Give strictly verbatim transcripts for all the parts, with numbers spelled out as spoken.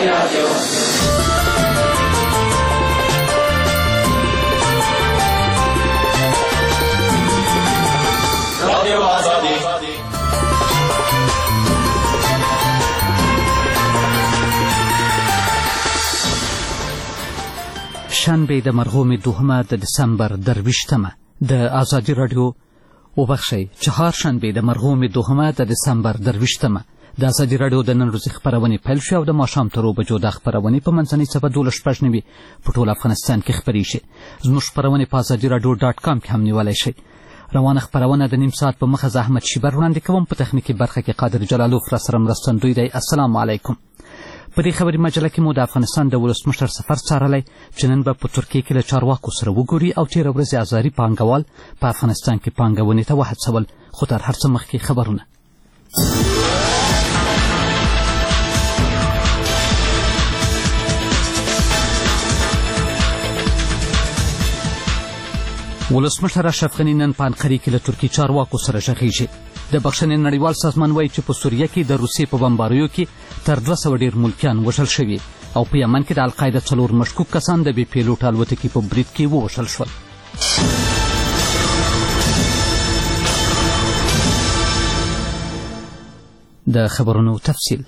شنبه د مرغوم دوهمه د دسامبر درویشتمه د آزادي راډیو وبخښئ چهارشنبې د مرغوم دوهمه د دسامبر درویشتمه د آزادي راډیو د نن ورځې خپرونې پیل شوې او د ماښام تر اوو بجو دا خپرونې په منځنۍ څپه دولس شپږ نوي په ټول افغانستان کې خپرې شي. زموږ خپرونې په ازادي راډیو ډاټ کام کې هم نیولی شئ. روانه خپرونه د نیم ساعت په مخه زه احمد شیبر وړاندې کوم. په تخنیکي برخه کې قادر جلالوف راسره مرستندوی دی. السلام علیکم. په دې خبري مجله کې مو د افغانستان د ولسمشر سفر څارلی چې نن به په ترکیې کې له چارواکو سره وګوري او تېره ورځ ازاري پانګوال په افغانستان کې پانګونې ته وهڅول. خو تر هر څه مخکې خبرونه. ولسمشر اشرف غني نن په انقرې کې له ترکي چارواکو سره غږېږي. د بخښنې نړیوال سازمان وایي چې په سوریه کې د روسیې په بمباریو کې تر دوه سوه ډېر ملکیان وژل شوي او په یمن کې د القاعده څلور مشکوک کسان د بې پیلوټ الوتکې په برید کې ووژل شول. د خبرونو تفصیل.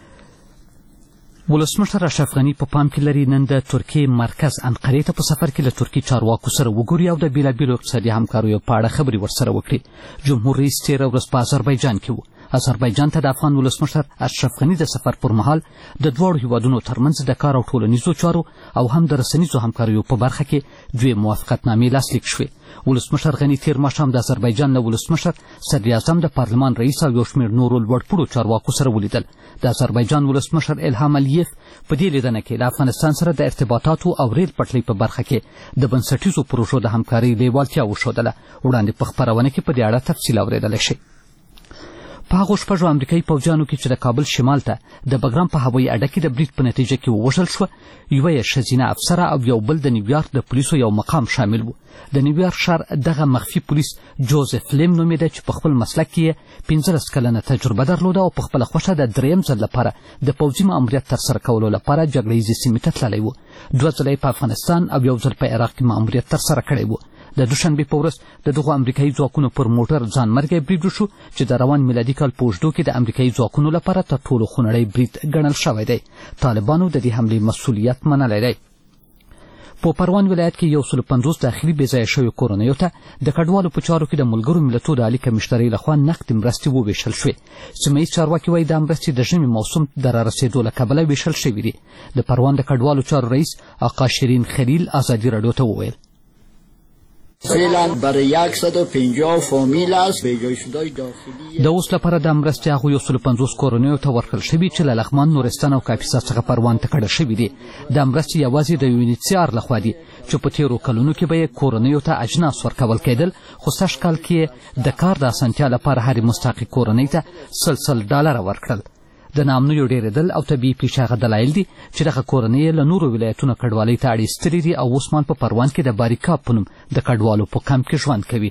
ولسمشر اشرف غني په پام کې لري نن د ترکیې مرکز انقرې ته په سفر کې له ترکي چارواکو سره وګوري او د بېلابېلو اقتصادي همکاریو په اړه خبرې ورسره وکړي. جمهور رئیس تېره ورځ په آذربایجان کې و. آذربایجان ته د افغان ولسمشر اشرف غني د سفر پر مهال د دواړو هیوادونو ترمنځ د کار او ټولنیزو چارو او هم د رسنیزو همکاریو په برخه کې دوې موافقتنامې لاسلیک شوې. ولسمشر غني تېر ماښام د آذربایجان له ولسمشر صدراعظم د پارلمان رئیس او یو شمېر نورو لوړپوړو چارواکو سره ولیدل. د آذربایجان ولسمشر الهام الیف په دې لیدنه کې له افغانستان سره د ارتباطاتو او ریل پټلۍ په برخه کې د بنسټیزو پروژو د همکارۍ لیوالتیا وښودله. وړاندې په خپرونه کې په دې اړه تفصیل اورېدلی شئ. په هغو شپږو امریکایي پوځیانو کې چې د کابل شمال ته د بګرام په هوایي اډه کې د برید په نتیجه کې ووژل شوه، یوه یې ښځینه افسره او یو بل د نیویارک د پولیسو یو مقام شامل و. د نیویارک ښار دغه مخفي پولیس جوزف لیم نومېده چې په خپل مسلک کې یې پنځلس کلنه تجربه درلوده او په خپله خوښه د دریم ځل لپاره د پوځي ماموریت ترسره کولو لپاره جګړه ییزې سیمې ته تللی و. دوه ځله یې په افغانستان او یو ځل په عراق کې ماموریت ترسره کړی و. د دوشنبې په ورځ د دغو امریکایي ځواکونو پر موټر ځانمرګی برید وشو چې د روان میلادي کال په اوږدو کې د امریکایي ځواکونو لپاره تر ټولو خونړی برید ګڼل شوی دی. طالبانو د دې حملې مسؤلیت منلی دی. په پروان ولایت کې یو سل پنځوس داخلي بې ځایه شویو کورنیو ته د کډوالو په چارو کې د ملګرو ملتونو د عالي کمیشنرۍ لخوا نقدې مرستې وویشل شوې. سیمه ییز چارواکي وایي دا مرستې د ژمي موسم د رارسېدو له کبله ویشل شوي دي. د پروان د کډوالو چارو رئیس آقا شیرین خلیل ازادي راډیو ته وویل فعلا برای صد و پنجاه فامیل است به جای شدای داخلی د اوس لپاره د مرستې هغو یو سل پنځوس کورنیو ته ورکړل شوي چې له لغمان، نورستان او کاپیسا څخه پروان ته کډه شوي دي. دا مرستې یوازې د یو یو ان ایچ سی آر لخوا دي چې په تېرو کلونو کې به یې کورنیو ته اجناس ورکول کېدل، خو سږ کال کې د کار د اسانتیا لپاره هرې مستحقې کورنۍ ته سل سل ډالره ورکړل. د ناامنیو ډېرېدل او طبیعي پیښې هغه دلایل دي چې دغه کورنۍ له نورو ولایتونو کډوالۍ ته اړ ایستلي دي او اوس په پروان کې د باریکا په نوم د کډوالو په کمپ کې ژوند کوي.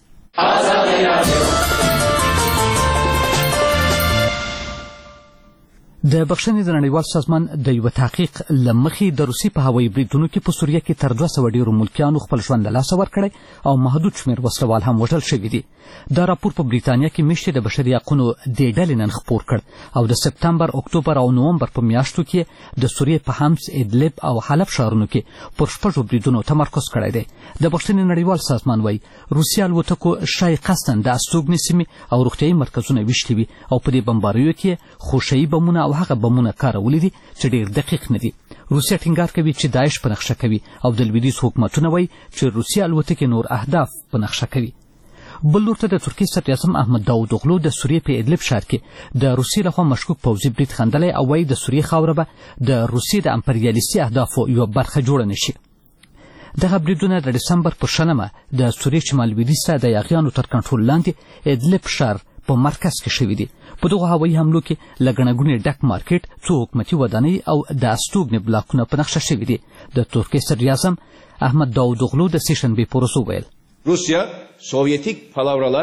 د بخښنې د نړیوال سازمان د یوه تحقیق له مخې د روسیې په هوایي بریدونو کې په سوریه کې تر دوه سوه ډېرو ملکیانو خپل ژوند له لاسه ورکړی او محدود شمېر وسلوال هم وژل شوي دي. دا راپور په بریتانیا کې میاشتې د بشري حقونو دې ډلې نن خپور کړ او د سپتمبر، اکتوبر او نومبر په میاشتو کې د سوریې په حمص، ادلب او حلب ښارونو کې پر شپږو بریدونو تمرکز کړی دی. د بخښنې نړیوال سازمان وایي روسیې الوتکو ښایي قصداً د استوګنې سیمې او روغتیایي مرکزونه ویشتي وي او په دې بمباریو کې خوشایي بمونه او هغه بمونه کارولي دي چې ډېر دقیق نه دي. روسیه ټینګار کوي چې داعش په نقشه کوي او د لویدیځ حکومتونه وایي چې روسیه الوتکې نور اهداف په نقشه کوي. بل لور ته د ترکیې صدراعظم احمد داود اوغلو د سوریې په ادلب ښار کې د روسیې لخوا مشکوک پوځي برید خندلی او وایي د سوریې خاوره به د روسیې د امپریالیستي اهدافو یوه برخه جوړه نه شي. دغه بریدونه د ډسمبر په شلمه د سوریې شمال لویدیځ ته د یاغیانو تر کنټرول لاندې ادلب ښار په مرکز کې شوي دي. په دغو هوایي حملو کې له ګڼه ګوڼې ډک مارکېټ، څو حکومتي ودانۍ او د استوګنې بلاکونه په نقشه شوي دي. د ترکیې صدراعظم احمد داود اوغلو د سې شنبې په ورځ وویل Rusya, Sovyetik palavralar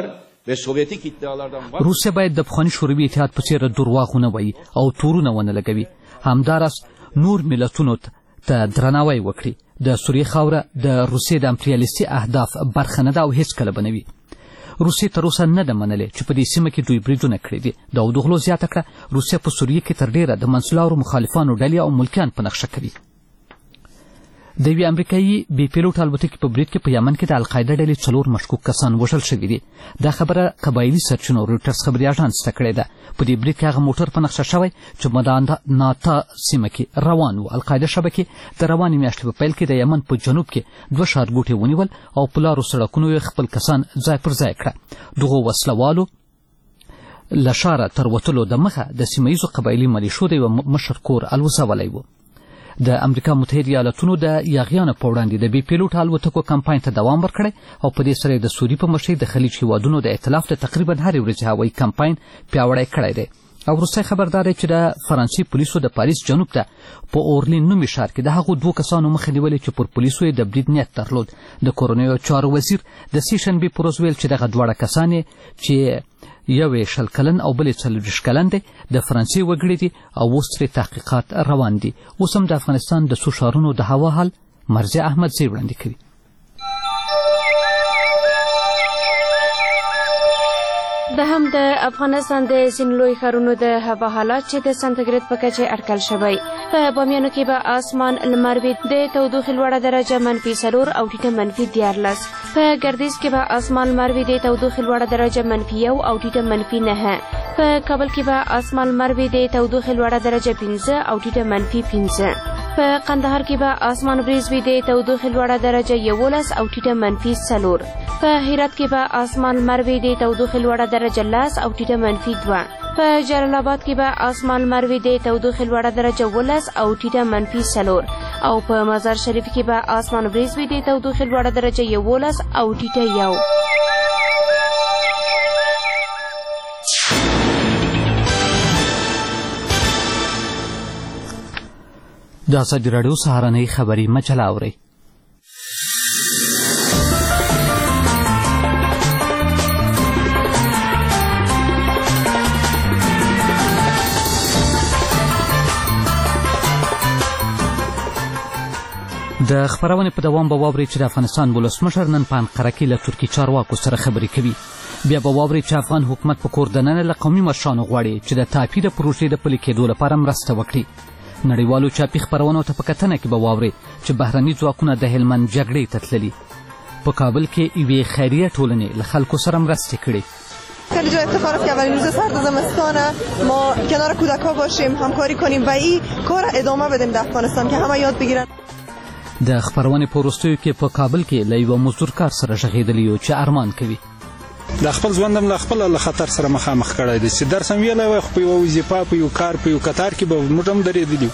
ve Sovyetik iddialardan روسیه باید د پخواني شوروي اتحاد په څېر درواغونه وایي او تورونه ونه لګوي. همداراز نور ملتونو ته درناوی وکړي. د سوریې خاوره د روسیې د امپریالیستي اهداف برخه نه ده او هیڅکله به نه وي. روسیې تر اوسه نه ده منلې چې په دې سیمه کې دوی بریدونه کړي دي. داودغلو زیاته کړه روسیه په سوریې کې تر ډېره د منځلارو مخالفانو ډلې او ملکیان په نقشه کوي. د یوې امریکایي بې پیلوټ الوتکې په برید کې په یمن کې د القاعده ډلې څلور مشکوک کسان وژل شوي دي. دا خبره قبایلي سرچینو رویټرز خبري اژانس ته کړې ده. په دې برید کې هغه موټر په نقشه شوی چې مداناتا سیمه کې روان و. القاعده شبکې د روانې میاشتې په پیل کې د یمن په جنوب کې دوه ښارګوټي ونیول او په لارو سړکونو یې خپل کسان ځای پر ځای کړه. دغو وسلوالو له ښاره تر وتلو دمخه د سیمه ییزو قبایلي ملیشو د یوه مشر کور الوځولی و. د امریکا متحده ایالتونو د یاغیانو په وړاندې د بې پیلوټ الوتکو کمپاین ته دوام ورکړی او په دې سره د سوري په مشرۍ د خلیج هیوادونو د ائتلاف د تقریبا هرې ورځې هوایي کمپاین پیاوړی کړی دی. او وروستی خبردار دی چې د فرانسې پولیسو د پاریس جنوب ته په اورلین نومي ښار کې د هغو دوو کسانو مخه نیولې چې پر پولیسو یې د برید نیت درلود. د کورنیو چارو وزیر د سې شنبې په ورځ ویل چې دغه دواړه کسان چې یو یې شل کلن او بل یې څلوېښت کلن دی د فرانسې وګړي دي او اوس ترې تحقیقات روان دي. اوس هم د افغانستان د څو ښارونو د هوا حال مرزیه احمدزی وړاندې کوي. د هم د افغانستان د ځینو لوی ښارونو د هوا حالات چې د سانتیګریډ په کچه اټکل شوی. په بامیانو کې به آسمان لمر وي، د تودوخې لوړه درجه منفي څلور او ټیټه منفي دیارلس. په ګردیز کې به آسمان لمر وي، د تودوخې لوړه درجه منفي یو او ټیټه منفي نهه. په کابل کې به آسمان لمر وي، د تودوخې لوړه درجه پنځه او ټیټه منفي پنځه. په قندهار کې به آسمان وریځ وي، د تودوخې لوړه درجه یولس او ټیټه منفي څلور. په هرات کې به آسمان لمر وي، د تودوخې لوړه درجه لس او ټیټه منفي دوه. په جلال آباد کې به آسمان لمر وي، د تودوخې لوړه درجه ولس او ټیټه منفي څلور. او په مزار شریف کې به آسمان وریځ وي، د تودوخې لوړه درجه یولس او ټیټه یو. د ازادي راډیو سهارنۍ خبري مجله اورئ. د خبرونې په دوام به واورئ چې د افغانستان ولسمشر نن په انقره کې له ترکي چارواکو سره خبرې کوي. بیا به واورئ چې افغان حکومت په کور دننه له قومي مشرانو غواړي چې د ټاپي د پروژې د پلي کېدو لپاره مرسته وکړي. نړیوالو چاپي خپرونو ته په کتنه کې به واورئ چې بهرني ځواکونه د هلمند جګړې ته تللي. په کابل کې یوې خیریه ټولنې له خلکو سره مرستې کړي. خیلی جا افتخاره که اولین روز سرد زمستانه ما کنار کودک‌ها باشیم، همکاری کنیم و این کار ادامه بدیم در افغانستان که همه یاد بگیرن. د خبرونې په وروستیو کې په کابل کې له یوه مزدور کار سره غږېدلی یو چې ارمان کوي د خپل ژوندم له خپله له خطر سره مخامخ کړی دی چې درس هم ویلی وای خو په یوه وظیفه په یو کار په یو کتار کې به موږ هم درېدلي.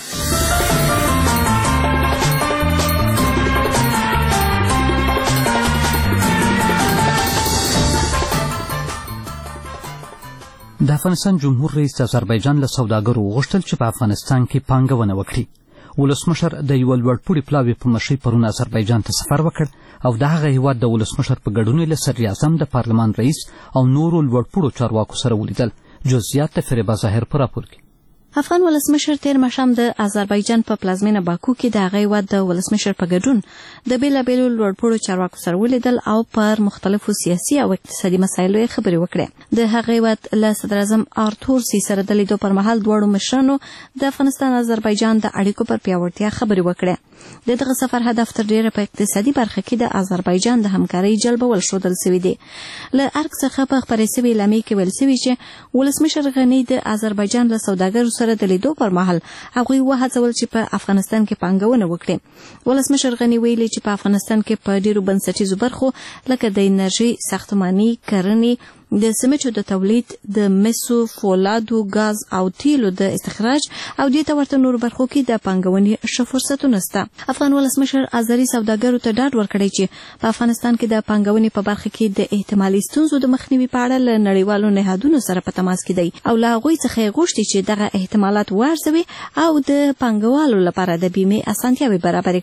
د افغانستان جمهور رئیس د آذربایجان له سوداګرو وغوښتل چې په افغانستان کې پانګونه وکړي. ولسمشر د یوه لوړپوړي پلاوي په مشرۍ پرون آذربایجان ته سفر وکړ او د هغه هیواد د ولسمشر په ګډون له صدر اعظم د پارلمان رئیس او نورو لوړپوړو چارواکو سره ولیدل. جزئیات د فریبا ظاهر په راپور کې. افغان ولسمشر تیر ماښام د آذربایجان په پلازمینه باکو کې د هغه هیواد د ولسمشر په ګډون د بېلابېلو لوړپوړو چارواکو سره ولیدل او پر مختلفو سیاسي او اقتصادي مسایلو یې خبرې وکړې. د هغه هیواد له صدر اعظم آرتور سی سره د لیدو پر مهال دواړو مشرانو د افغانستان آذربایجان د اړیکو پر پیاوړتیا خبرې وکړې. د دغه سفر هدف تر ډیره په اقتصادي برخه کې د آذربایجان د همکارۍ جلبول ښودل سوي دي. له ارګ څخه په خپرې سوې اعلامیې کې ویل سوي چې ولسمشر غني د آذربایجان له سوداګرو سره د لیدو پر مهال هغوی وهڅول چې په افغانستان کې پانګونه وکړي. ولسمشر غني ویلي چې په افغانستان کې په ډیرو بنسټیزو برخو لکه د انرژي، ساختماني، کرنې، د سمنټو د تولید، د مسو، فولادو، غاز او تیلو د استخراج او دې ته ورته نورو برخو کې د پانګونې ښه فرصتونه شته. افغان ولسمشر آذري سوداګرو ته ډاډ ورکړی چې په افغانستان کې د پانګونې په برخه کې د احتمالي ستونزو د مخنیوي په اړه له نړیوالو نهادونو سره په تماس کې دی او له هغوی څخه یې غوښتي چې دغه احتمالات وارزوي او د پانګوالو لپاره د بیمې اسانتیاوې برابرې کړي.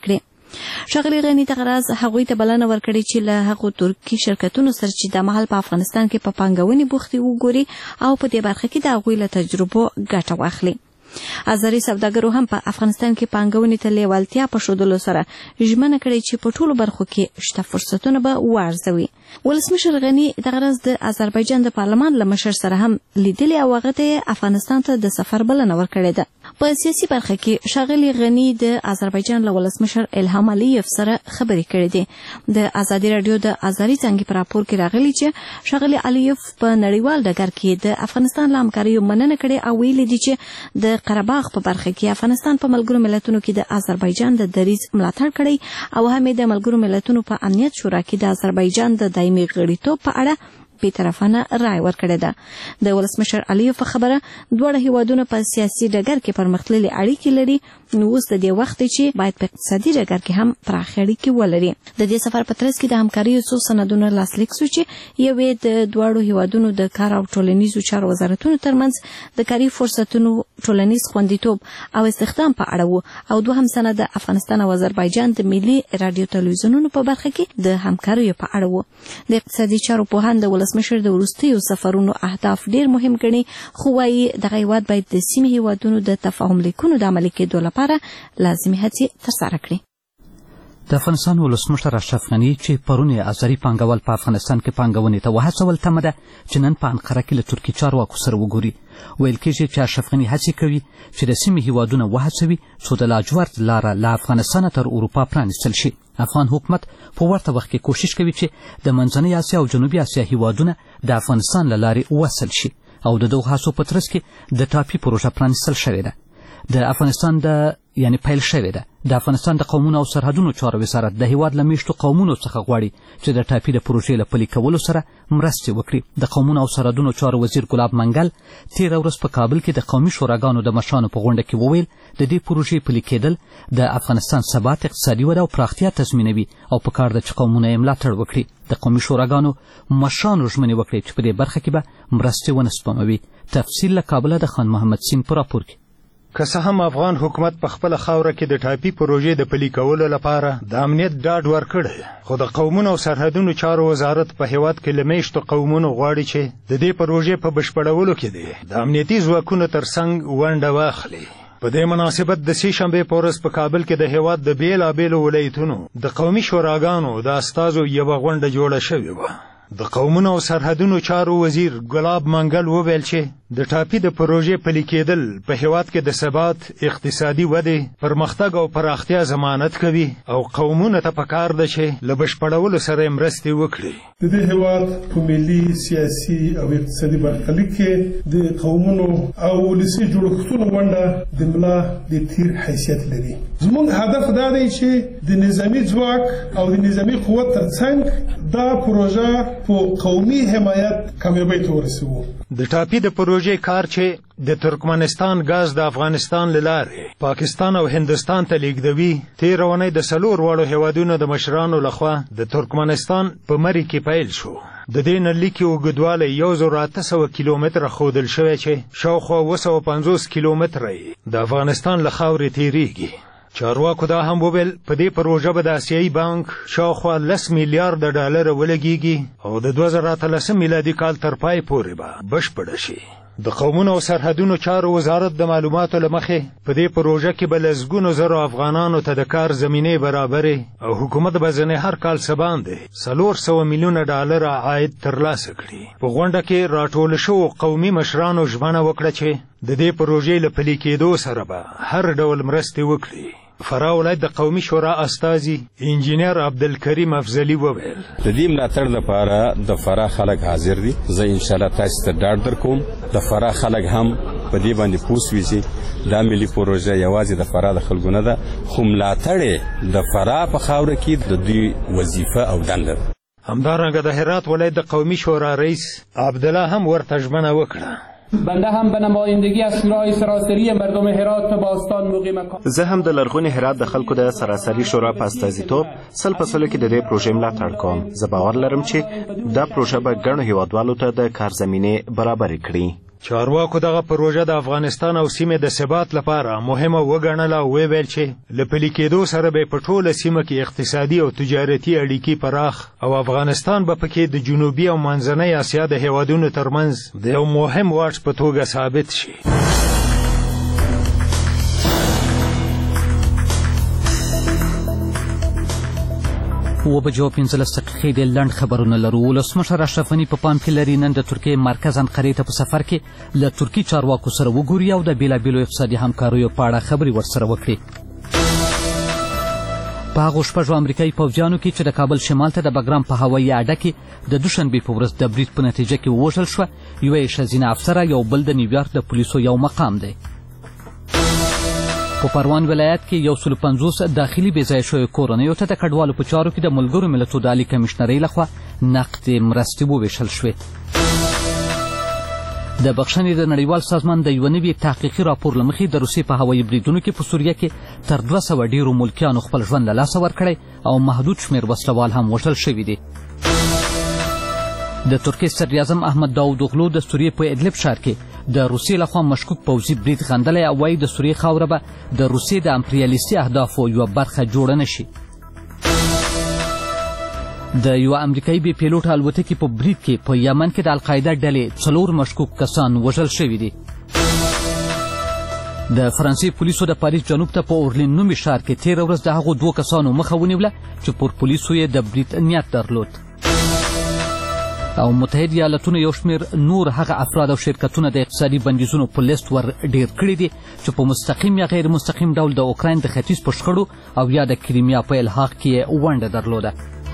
ښاغلي غني دغه راز هغوی ته بلنه ورکړې چې له هغو ترکي شرکتونو سره چې د مهال په افغانستان کې په پانګونې بوختې وګوري او په دې برخه کې د هغوی له تجربو ګټه واخلي. آزاري سوداګرو هم په افغانستان کې پانګونې ته لیوالتیا په ښودلو سره ژمنه کړې چې په ټولو برخو کې شته فرصتونه به وارزوي. ولسمشر غني دغه ورځ د آذربایجان د پارلمان له مشر سره هم لیدلې او هغه ته افغانستان ته د سفر بلنه ورکړې ده. په سیاسي برخه کې ښاغلي غني د آذربایجان له ولسمشر الهام علیف سره خبرې کړې دي. د ازادي رادیو د آزاري څنګه په راپور کې راغلي چې ښاغلي علیف په نړیوال ډګر کې د افغانستان له همکاریو مننه کړې او ویلي دي چې د قرهباغ په برخه کې افغانستان په ملګرو ملتونو کې د آذربایجان د دریځ ملاتړ کړی او هم د ملګرو ملتونو په امنیت شورا کې د آذربایجان د دایمي غړیتوب په اړه بی‌طرفانه رائے ورکړې ده. د ولسمشر علیف په خبره دواړه هیوادونه په سیاسي ډګر کې پرمختللي اړیکې لري، نو اوس د دې وخت چې باید په اقتصادي ډګر کې هم پراخې اړیکې ولري. د دې سفر په ترڅ کې د همکاریو څو سندونه لاسلیک شو چې یوې د دواړو هیوادونو د کار او ټولنیزو چارو وزارتونو ترمنځ د کاري فرصتونو ټولنیز خوندیتوب او استخدام په اړه وو او دوهم سند د افغانستان او آذربایجان د ملي رادیو تلویزیونونو په برخه کې د همکاریو په اړه وو. د اقتصادي چارو پوهان د ولسمشر د وروستیو سفرونو اهداف ډیر مهم ګڼي، خو وايي دغه هیواد باید د سیمې هیوادونو د تفاهم لیکونو د عملي کېدو لپاره لازمي هڅې ترسره کړي. د افغانستان ولسمشر اشرف غني چې پرون یې ازاري پانګوال په افغانستان کې پانګونې ته وهڅول، تمه ده چې نن په انقره کې له ترکي چارواکو سره وګوري. ویل کېږي چې اشرف غني هڅې کوي چې د سیمې هیوادونه وهڅوي څو د لاجورد لاره له افغانستانه تر اروپا پرانیستل شي. افغان حکومت په ورته وخت کې کوشش کوي چې د منځنۍ اسیا او جنوبي اسیا هیوادونه د افغانستان له لارې وصل شي او د دغو هڅو په ترڅ کې د ټاپي پروژه پرانیستل شوې ده. د افغانستان د یعنی پیل شوې ده. د افغانستان د قومونو او سرحدونو چارو وزارت د هیواد له میشتو قومونو څخه غواړي چې د ټاپي د پروژې له پلي کولو سره مرستې وکړي. د قومونو او سرحدونو چارو وزیر ګلاب منګل تېره ورځ په کابل کې د قومي شوراګانو د مشرانو په غونډه کې وویل د دې پروژې پلي کېدل د افغانستان ثبات، اقتصادي وده او پراختیا تضمینوي او په کار ده چې قومونه یې ملاتړ وکړي. د قومي شوراګانو مشرانو ژمنې وکړې چې په دې برخه کې به مرستې ونه سپموي. تفصیل له کابله د خان محمد سین په راپور کې. که څه هم افغان حکومت په خپله خاوره کې د ټاپي پروژې د پلي کولو لپاره د امنیت ډاډ ورکړی، خو د قومونو او سرحدونو چارو وزارت په هیواد کې له میشتو قومونو غواړي چې د دې پروژې په بشپړولو کې دی د امنیتي ځواکونو ترڅنګ ونډه واخلي. په دې مناسبت د سې شنبې په ورځ په کابل کې د هیواد د بېلابېلو ولایتونو د قومي شوراګانو د استازو یوه غونډه جوړه شوې وه. د قومونو او سرحدونو چارو وزیر ګلاب منګل وویل چې د ټاپي د پروژې پلي کېدل په هیواد کې د ثبات، اقتصادي ودې، پرمختګ او پراختیا ضمانت کوي او قومونو ته پکار ده چې له بشپړولو سره مرستې وکړي. د دې هیواد په ملي، سیاسي او اقتصادي برخلیک کې د قومونو او ولسي جوړښتونو ونډه د ملا د تیر حیثیت لري. زموږ هدف دا دی چې د نظامي ځواک او د نظامي قوت ترڅنګ دا پروژه په قومي حمایت کامیابۍ ته ورسوو. د ټاپي د پروژې کار چې د ترکمنستان غاز د افغانستان له لارې پاکستان او هندوستان ته لیږدوي، تېره اونۍ د څلور واړو هیوادونو د مشرانو لخوا د ترکمنستان په مري کې پیل شو. د دې نلي کې اوږدوالی یو زر اته سوه کیلومتره ښودل شوی چې شاوخوا اوه سوه پنځوس کیلومتره یې د افغانستان له خاورې تېرېږي. چارواکو دا هم وویل په دې پروژه به د آسیایي بانک شاوخوا لس میلیارده ډالره ولګېږي او د دوه زره اتلسم میلادي کال تر پای پورې به بشپړه شي. د قومونو او سرحدونو چارو وزارت د معلوماتو له مخې په دې پروژه کې به لسګونو زرو افغانانو ته د کار زمینې برابرې او حکومت به ځنې هر کال څه باندې څلور سوه میلیونه ډالره عاید ترلاسه کړي. په غونډه کې راټول شوو قومي مشرانو ژمنه وکړه چې د دې پروژې له پلي کېدو سره به هر ډول مرستې وکړي. فراه ولایت د قومي شورا استازي انجینر عبدالکریم افضلي وویل د دې ملاتړ لپاره د فراه خلک حاضر دي. زه انشاءالله تاسو ته ډاډ درکوم د فراه خلک هم په دې باندې پوه سوي چې دا ملي پروژه یوازې د فراه د خلکو نه ده، خو ملاتړ د فراه په خاوره کې د دوی وظیفه او دنده ده. همدارنګه د هرات ولایت د قومي شورا رئیس عبدالله هم ورته ژمنه وکړه. بنده هم به نمایندگی از شورای سراسری مردم هرات په باستان موقع مقام زه هم د لرغوني هرات د خلکو د سراسري شورا په استازیتوب سل په سلو کې د دې پروژې ملاتړ کوم. زه باور لرم چې دا پروژه به ګڼو هیوادوالو ته د کار زمینې برابرې کړي. چارواکو دغه پروژه د افغانستان او سیمې د ثبات لپاره مهمه وګڼله او ویل چې له پلي کېدو سره به په ټوله سیمه کې اقتصادي او تجارتي اړیکې پراخ او افغانستان به پکې د جنوبي او منځنۍ اسیا د هیوادونو ترمنځ د یو مهم واټ په توګه ثابت شي. و بجو پنځلس دقیقې د لنډ خبرونه لرو. ولسمشر اشرف غني په پام کې لري نن د ترکیې مرکز انقرې ته په سفر کې له ترکي چارواکو سره وګوري او د بېلابېلو اقتصادي همکاریو په اړه خبرې ورسره وکړي. په هغو شپږو امریکایي پوځیانو کې چې د کابل شمال ته د بګرام په هوایي اډه کې د دوشنبې په ورځ د برید په نتیجه کې ووژل شوه، یوه یې ښځینه افسره، یو بل د نیویارک د پولیسو یو مقام دی. په پروان ولایت کې یو سل پنځوس داخلي بې ځایه شویو کورنیو ته د کډوالو په چارو کې د ملګرو ملتونو د عالي کمیشنرۍ لخوا نقدې مرستې وویشل شوې. د بخښنې د نړیوال سازمان د یوه نوي تحقیقي راپور له مخې د روسیې په هوایي بریدونو کې په سوریه کې تر دوه سوه ډېرو ملکیانو خپل ژوند له لاسه ورکړی او محدود شمېر وسلوال هم وژل شوي دي. د ترکیې صدراعظم احمد داود اوغلو د سوریې په ادلب ښار کې د روسیې لخوا مشکوک پوځي برید غندلی او وایي د سوریې خاوره به د روسیې د امپریالیستي اهدافو یوه برخه جوړه نه شي. د یوه امریکایي بې پیلوټه الوتکې په برید کې په یمن کې د القاعده ډلې څلور مشکوک کسان وژل شوي دي. د فرانسې پولیسو د پاریس جنوب ته په اورلین نومي ښار کې تېره ورځ د هغو دوو کسانو مخه ونیوله چې پر پولیسو یې د برید نیت درلود. او متحد ایالتونه یو شمېر نور هغه افراد او شرکتونه د اقتصادي بندیزونو په لیست ور ډېر کړي دي چې په مستقیم یا غیر مستقیم ډول د اوکراین د ختیځ په شخړو او یا د کریمیا په الحاق کې یې ونډه درلوده.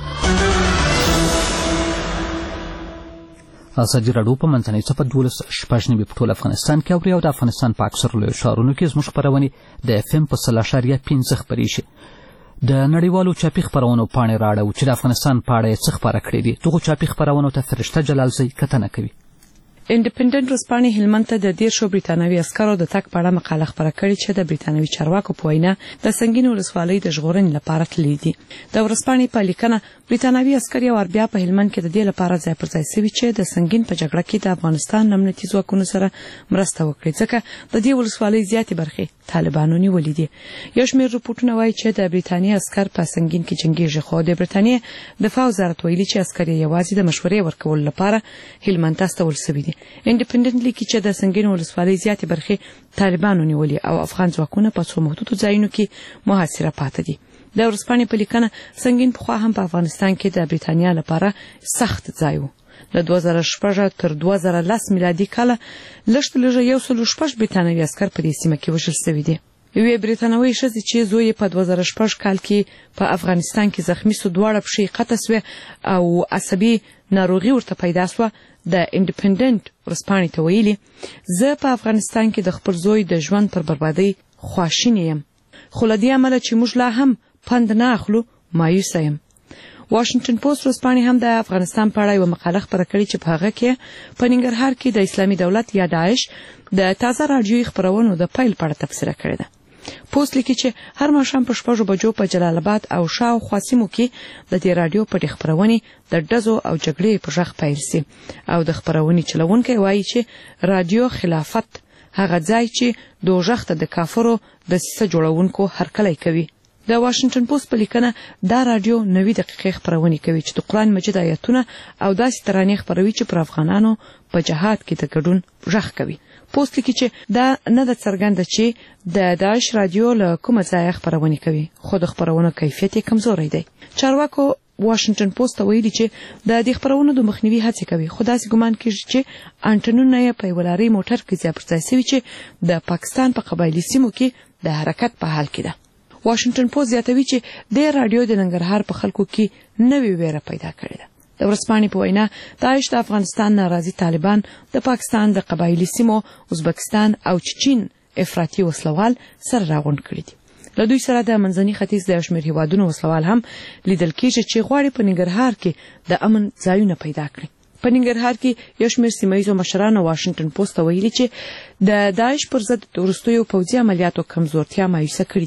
ازادي راډیو په منځنۍ صفحه دولس شپږ نوي په ټول افغانستان کې اوري او د افغانستان په اکثرو لویو ښارونو کې زموږ خپرونې د اف ام په سل اعشاریه پنځه خپرې شي. د نړیوالو چاپي خپرونو پاڼې راړو چې د افغانستان په اړه یې څه خپاره کړي دي. دغو چاپي خپرونو ته فرشته جلالزی کتنه کوي. انډیپندنت ورځپاڼې هلمند ته د دیرشو بریتانوي عسکرو د تګ په اړه مقاله خپره کړې چې د بریتانوي چارواکو په وینا د سنګین ولسوالۍ د ژغورنې لپاره تللي دي. د ورځپاڼې په لیکنه بریتانوي عسکر یو وار بیا په هلمند کې د دې لپاره ځای پر ځای سوي چې د سنګین په جګړه کې د افغانستان امنیتي ځواکونو سره مرسته وکړي، ځکه د دې ولسوالۍ زیاتې برخې طالبانو نیولې دي. یو شمېر رپورټونه وایي چې د بریتانیا عسکر په سنګین کې جنګېږي، خو د بریتانیا دفاع وزارت ویلي چې عسکر یوازې د مشورې ورکولو لپاره هلمند ته استول سوي دي. انډیپندنت لیکي چې د سنګین ولسوالۍ زیاتې برخې طالبانو نیولې او افغان ځواکونه په څو محدودو ځایونو کې محاصره پاتې دي. د ورځپاڼې په لیکنه سنګین پخوا هم په افغانستان کې د بریتانیا لپاره سخت ځای و. له دوه زره شپږ تر دوه زره لس میلادي کاله لږ تر لږه یو سل شپږ بریتانوي عسکر په دې سیمه کې وژل سوي دي. یوې بریتانوۍ ښځې چې زوی په دوه زره شپږ کال کې په افغانستان کې زخمی سو، دواړه پښې قطع سوې او عصبي ناروغي ورته پیدا سوه. د انډیپندنت ورځپاڼې ته ویلي، زه په افغانستان کې د خپل زوی د ژوند پر بربادۍ خواشینې یم، خو له دې امله چې موږ لا هم پند نه اخلو مایوسه یم. واشنګټن پوسټ ورځپاڼې هم د افغانستان په اړه یوه مقاله خپره کړې چې په هغه کې په ننګرهار کې د اسلامي دولت یا داعش د تازه راډیویي خپرونو د پیل په اړه تبصره کړې ده. پوسټ لیکي چې هر ماښام په شپږو بجو په جلال آباد او شاوخوا سیمو کې د دې راډیو پټې خپرونې د ډزو او جګړې په غږ پیل سي او د خپرونې چلوونکی وایي چې راډیو خلافت هغه ځای چې دوزخ ته د کافرو دسیسه جوړونکو هرکلی کوي. د واشنګټن پوسټ په لیکنه دا راډیو نوي دقیقې خپرونې کوي چې د قرآن مجید آیتونه او داسې ترانې خپروي چې پر افغانانو په جهاد کې د ګډون غږ کوي. پوسټ لیکي چې دا نه ده څرګنده چې د داعش راډیو له کومه ځایه خپرونې کوي، خو د خپرونو کیفیت یې کمزوری دی. چارواکو واشنګټن پوسټ ته ویلي چې د دې خپرونو د مخنیوي هڅې کوي، خو داسې ګمان کېږي چې انټنونه یې په یوه لارۍ موټر کې ځای پر ځای سوي چې د پاکستان په قبایلي سیمو کې د حرکت په حال کې ده. واشنګټن پوسټ زیاتوي چې د راډیو د ننګرهار په خلکو کې نوې ویره پیدا کړې ده. د ورځپاڼې په وینا داعش د افغانستان ناراضي طالبان د پاکستان د قبایلي سیمو، ازبکستان او چچین افراطي وسلوال سره راغونډ کړي دي. له دوی سره د منځني ختیځ د یو شمېر هیوادونو وسلوال هم لیدل کېږي چې غواړي په ننګرهار کې د امن ځایونه پیدا کړي. په ننګرهار کې یو شمېر سیمه ییزو مشرانو واشنګټن پوسټ ته ویلي چې د داعش پر ضد د وروستیو پوځي عملیاتو کمزورتیا مایوسه کړې دي.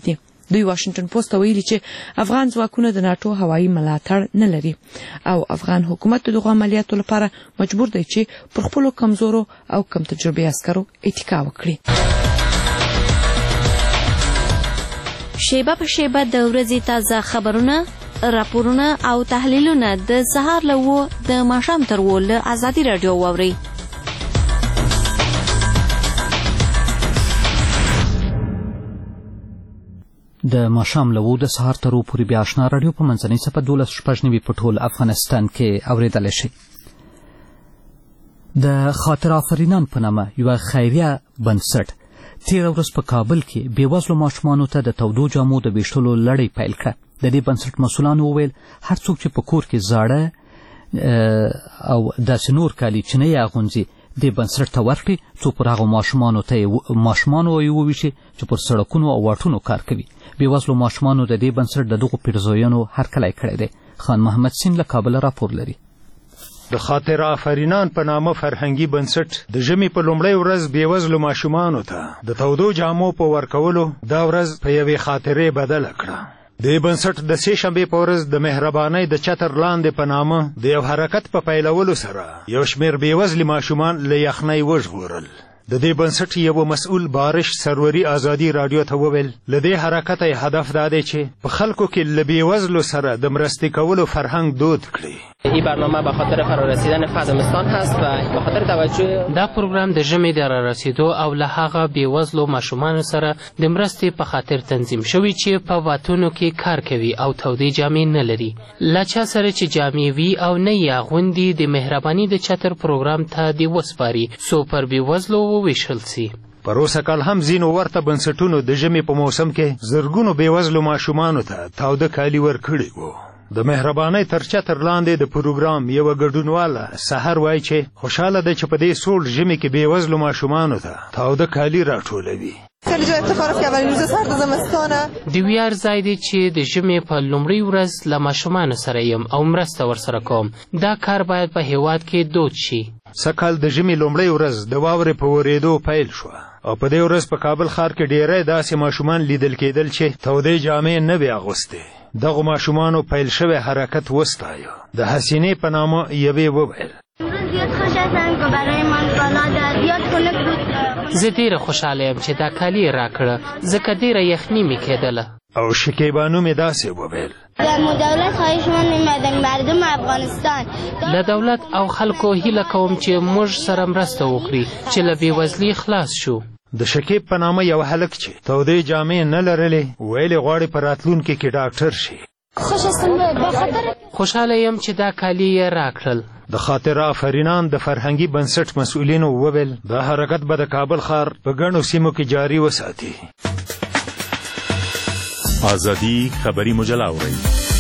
دوی واشنگټن پوسټ ته ویلي چې افغان ځواکونه د ناتو هوایي ملاتړ نه لري او افغان حکومت دغه عملیاتو لپاره مجبور دی چې پر خپلو کمزورو او کم تجربه عسکرو اتکا وکړي. شیبه په شیبه د ورځې تازه خبرونه، راپورونه او تحلیلونه د سهار له اوو د ماښام تر اوو له ازادي راډیو واورئ. د ماښام له اوو د سهار تر اوو پورې بیا اشنا راډیو په منځنۍ څپه دولس شپږ نوي په ټول افغانستان کې اورېدلی شئ. د خاطر آفرینان په نامه یوه خیریه بنسټ تېره ورځ په کابل کې بېوزلو ماشومانو ته د تودو جامو د ویشتلو لړۍ پیل کړه. د دې بنسټ مسؤلانو وویل هر څوک چې په کور کې زاړه او داسې نور کالي چې نه یې اغوندي دې بنسټ ته ورکړي څو پر هغو ماشومانو ته ماشومانو یې وویشي چې پر سړکونو او واټونو کار کوي. بېوزلو ماشومانو د دې بنسټ د دغو پیرزویانو هرکلی کړی دی. خان محمد سین له کابله راپور لري. د خاطر آفرینان په نامه فرهنګي بنسټ د ژمي په لومړۍ ورځ بېوزلو ماشومانو ته د تودو جامو په ورکولو دا ورځ په یوې خاطرې بدله کړه. د بنسټ د سې شنبې په ورځ د مهربانۍ د چتر لاندې په نامه د یو حرکت په پیلولو سره یو شمېر بېوزلي ماشومان له یخنۍ وژغورل. د دې بنسټ یو مسؤل بارش سروري ازادي راډیو ته وویل له دې حرکت یې هدف دا دی چې په خلکو کې له بېوزلو سره د مرستې کولو فرهنګ دود کړي. این برنامه به خاطر فرارسیدن زمستان هست و به خاطر توجه دا پروګرام د ژمي د رارسیدو او له هغه بېوزلو ماشومانو سره د مرستې په خاطر تنظیم شوی چې په واتونو کې کار کوي او تودې جامې نه لري. له چا سره چې جامې وي او نه یې اغوندي د مهرباني د چتر پروګرام ته دې وسپاري څو پر بېوزلو وویشل سي. پروسه کال هم ځینو ورته بنسټونو د ژمي په موسم کې زرګونو بېوزلو ماشومانو ته تاوده کالي ورکړي وو. د مهربانۍ تر چتر لاندې د پروګرام یوه ګډونواله سحر وایي چې خوشحاله ده چې په دې سوړ ژمي کې بېوزلو ماشومانو ته تاوده کالي راټولوي. خیلی جا افتخار که اولین روز سرد زمستانه. د ویاړ ځای دی چې د ژمي په لومړۍ ورځ له ماشومانو سره یم او مرسته ورسره کوم. دا کار باید په هېواد کې دود شي. سږکال د ژمي لومړۍ ورځ د واورې په ورېدو پیل شوه او په دې ورځ په کابل ښار کې ډېری داسې ماشومان لیدل کېدل چې تودې جامې نه وې اغوستې. دغو ماشومانو پیل شوی حرکت وستایه. د حسینې په نامه یوې وویل زه ډېره خوشحاله یم چې دا کالي یې راکړه ځکه ډېره یخني مې کېدله. او شکیبانو مې داسې وویل دولت خواهش می‌کنم مردم افغانستان له دولت او خلکو هیله کوم چې موږ سره مرسته وکړي چې له بېوزلۍ خلاص شو. د شکیب په نامه یو هلک چې تودې جامې نه لرلې ویلې غواړي په راتلونکي کې ډاکټر شي. خوشحاله یم چې دا کالي یې راکړل. د خاطر آفرینان د فرهنګي بنسټ مسؤلینو وویل دا حرکت به د کابل ښار په ګڼو سیمو کې جاري وساتي. ازادي خبري مجله اورئ.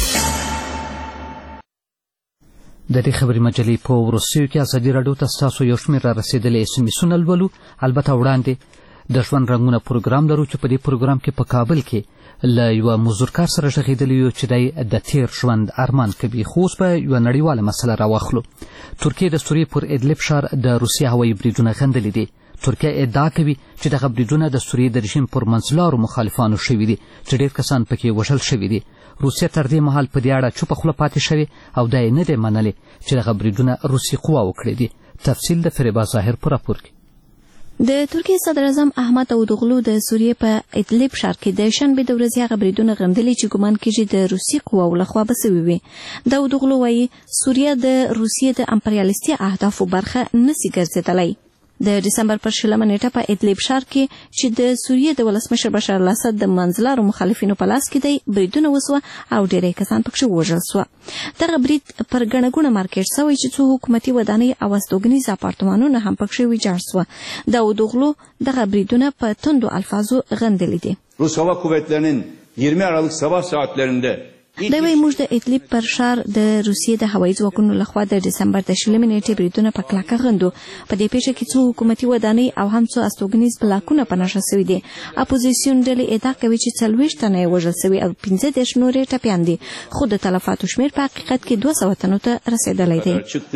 د دې خبري مجلې په وروستیو کې ازادي راډیو ته ستاسو یو شمېر را رسېدلي اس ام اسونه لولو. البته وړاندې د ژوند رنګونه پروګرام لرو چې په دې پروګرام کې په کابل کې له یوه مزدورکار سره غږېدلی یو چې دی د تیر ژوند ارمان کوي. خو اوس به یوه نړیواله مسله راواخلو. ترکیې د سوریې پر ادلب ښار د روسیې هوایي بریدونه غندلي دي. ترکیه ادعا کوي چې دغه بریدونه د سوریې د رژیم پر منځلارو مخالفانو شوي دي چې ډېر کسان پکې وژل شوي دي. روسیه تر دې مهال په دې اړه چوپه خوله پاتې شوې او دا یې نه دی منلې چې دغه بریدونه روسي قواو کړي دي. تفصیل د فریبا ظاهر په راپور کې. د ترکیې صدر اعظم احمد داوودوغلو د سوریې په ادلب ښار کې د شنبې د ورځې هغه بریدونه غندلي چې ګمان کېږي د روسي قواو لخوا به سوي وي. داوودوغلو وایي سوریه د روسیې د امپریالیستي اهدافو برخه نسي ګرځېدلی. د ډسمبر پر شلمه نیټه په ادلب ښار کې چې د سوریې د ولسمشر بشار الاسد د منځلارو مخالفینو په لاس کې دی بریدونه وسوه او ډېری کسان پکښې وژل سوه. دغه برید پر ګڼه ګوڼه مارکېټ سوی چې څو حکومتي ودانۍ او استوګنیز اپارتمانونه هم پکښې ویجاړ سوه. داوودوغلو دغه بریدونه په تندو الفاظو غندلي دي. Rus Hava Kuvvetleri'nin yirmi Aralık sabah saatlerinde دوی موږ د ادلب پر ښار د روسیې د هوایي ځواکونو لخوا د ډسمبر د شلمې نیټې بریدونه په کلکه غندو. په دې پیښه کې څو حکومتي ودانۍ او هم څو استوګنیز بلاکونه په نښه سوي دي. اپوزیسیون ډلې ادعا کوي چې څلوېښت تنه یې وژل سوي او پنځه دېرش نور یې ټپیان دي. خو د تلفاتو شمېر په حقیقت کې دوه سوه تنو ته رسېدلی دی.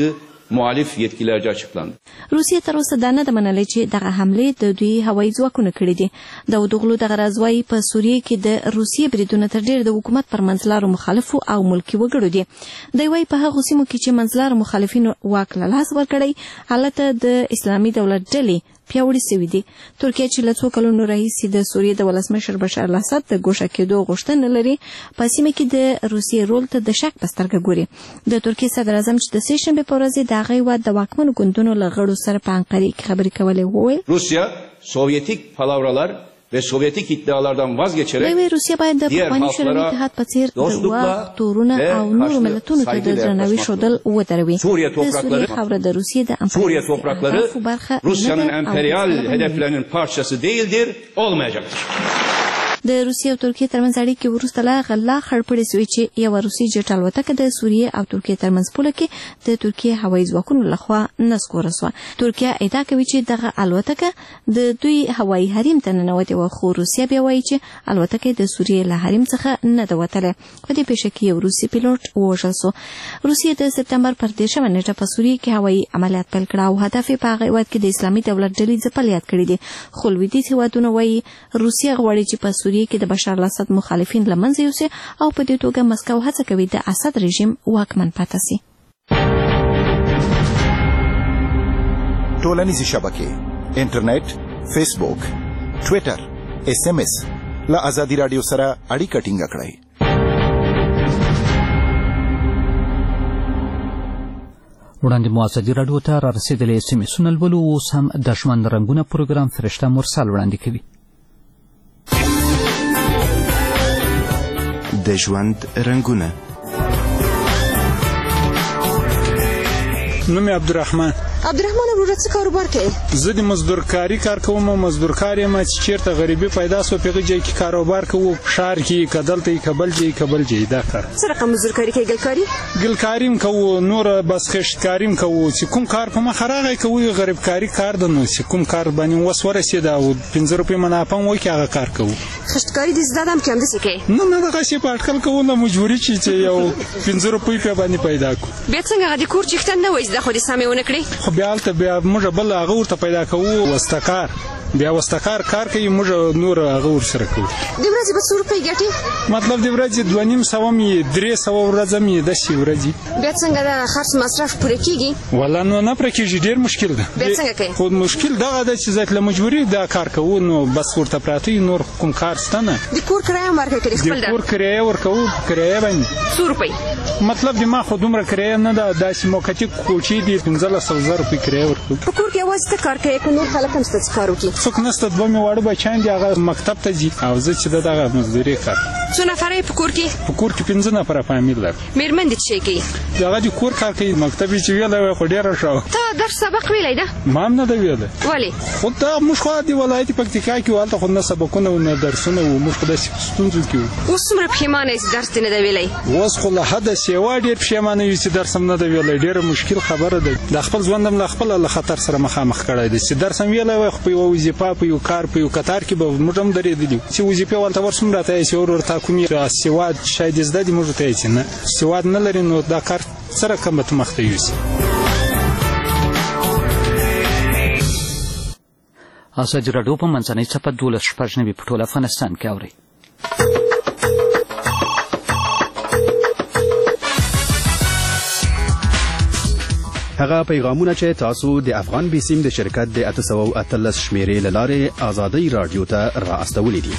muhalif yetkililerce açıklandı. روسیه تر اوسه دا نه ده منلې چې دغه حملې د دوی هوایي ځواکونه کړي دي. د ودغلو دغه راز وایي په سوریه کې د روسیې بریدونه تر ډېر د حکومت پر منځلارو مخالفو او ملکي وګړو دي. دوی وایي په هغو سیمو کې چې منځلارو مخالفینو واک له لاسه ورکړی هلته د اسلامي دولت ډلې پیاوړي سوي دي. ترکیه چې له څو کلونو راهیسې د سوریې د ولسمشر بشار الاسد د ګوښه کېدو غوښتنه لري په سیمه کې د روسیې رول ته د شک په سترګه ګوري. د ترکیې صدر اعظم چې د سې شنبې په ورځ د هغه هېواد د واکمنو ګوندونو له غړو سره په انقرې کې خبرې کولې وویل Rusya Sovyetik palavralar ve Sovyetik iddialardan vazgeçerek دوی روسیه باید د پخواني شوروي اتحاد په څیر د وخت تورونه او نورو ملتونو ته د درناوي ښودل ودروي. د سوریې خاوره د روسیې د Suriye toprakları Rusya'nın emperyal hedeflerinin parçası değildir, olmayacaktır. د روسیې او ترکیې ترمنځ اړیکې وروسته لا غلا خړپړې سوې چې یوه روسي جټ الوتکه د سوریې او ترکیې ترمنځ پوله کې د ترکیې هوایي ځواکونو لخوا نسکوره سوه. ترکیه ادعا کوي چې دغه الوتکه د دوی هوایي حریم ته ننوتې وه، خو روسیه بیا وایي چې الوتکه د سوریې له حریم څخه نه ده وتلې. په دې پیښه کې یو روسي پیلوټ ووژل سو. روسیه د سپتمبر پر دېرشمه نېټه په سوریې کې هوایي عملیات پیل کړه او هدف یې په هغه هېواد کې د اسلامي دولت ډلې ځپل یاد کړي دي. خو لویدیځ هېوادونه وایي روسیه غواړي چې په سوریې کې د بشار الاسد مخالفین له منځه یوسي او په دې توګه مسکو هڅه کوي د اسد رژیم واکمن پاتې شي. ټولنیزې شبکې انټرنیټ، فیسبوک، ټویټر، اس ام اس له ازادي راډیو سره اړیکه ټینګه کړئ. وړاندې مو ازادي راډیو ته را رسېدلې اس ام اسونه لولو. اوس هم د ژوند رنګونه پروګرام فرشته مرسل وړاندې کوي. د ژوند رنګونه. نوم یې عبدالرحمن. عبدالرحمن وروره څه کاروبار کوې؟ زه د مزدورکاري کار کوم او مزدورکار یم چې چېرته غریبي پیدا سوه په هغه ځای کې کاروبار کوو، ښار کې که دلته یي که بل ځای که بل ځای دا کار. څه رقم مزدورکاري کوې؟ ګلکاري؟ ګلکاري هم کوو، نوره بس خشتکاري هم کوو. چې کوم کار په مخه راغی کوو، غریبکاري کار ده، نو چې کوم کار باندې وس ورسېده او پنځه روپۍ منافع هم وکړي هغه کار کوو. خشتکاري دې زده ده هم چې همداسې کوې؟ نه نه دغسې په اټکل کوو، نه مجبوري چې چې یو پنځه روپۍ پرې باندې پیدا کړو. بیا څنګه هغه د کور چښتن نه وایي زده خو دې سمې ونه کړې؟ خو بیا هلته بیا موږ بل هغه ورته پیدا کوو، وستکار. بیا وستکار کار کوي، موږ نور هغه ورسره کوو. د ورځې به څو روپۍ ګټې؟ مطلب د ورځې دوه نیم سوه مې درې سوه ورځه مې داسې ورځې. بیا څنګه د خرڅ مصرف پوره کېږي؟ والله نو نه پوره کېږي، ډېر مشکل ده. بیا څنګه کوې؟ خو مشکل دغه ده چې زه له مجبوري دا کار کوو، نو بس ورته پراته نور کوم کار شته نه. د کور کرایه هم ورکوې که د خپل ده؟ د کور کرایه ورکوو، کرایه باندې څو روپۍ؟ مطلب د ما خو دومره کرایه نه ده، داسې موقتي کوچې دي، پنځلس سوه زره روپۍ کرایه ورکوو. په کور کې یوازې ته کار کوې که نور خلک هم شته چې کار وکړي؟ څوک نشته، دوه مې واړه بچیان دي، هغه مکتب ته ځي او زه چې ده دغه مزدوري کار. څو نفره یې په کور کې؟ په کور کې پنځه نفره فامیل لرم. مېرمن دې څه شی کوي؟ هغه د کور کار کوي، مکتب یې چې ویلی وی خو ډېره ښه وه. تا درس سبق ویلی ده؟ ما هم نه ده ویلی. ولې؟ خو دا موږ خو د ولایت پکتیکا کې وو، هلته خو نه سبقونه وو نه درسونه وو، موږ خو داسې په ستونزو کې وو. اوس څومره پښېمانه یې چې درس دې نه ده ویلی؟ اوس خو له حده سیوا ډېر پښېمانه یو چې درس هم نه ده ویلی. ډېره مشکل خبره ده. د خپل ژوند هم له خپله له خطر سره مخامخ کړی دی چې درس هم ویلی وی، خو په یوه وظیفه په یو کار په یو کتار کې به موږ هم درېدلي وو چې وظیفې ورته ورسوم راته یې چې ور ورته کومې سواد شاید زده دي، موږ ته یې چې نه سواد نه لري، نو دا کار څه رقم به ته مخته یوسي. ازادي راډیو په منځنۍ څپه دولس شپږ نوي په ټول افغانستان کې اورئ. هغه پیغامونه چې تاسو د افغان بیسیم د شرکت د اته سوه او اتلس شمیرې له لارې ازادي راډیو ته را استولي دي.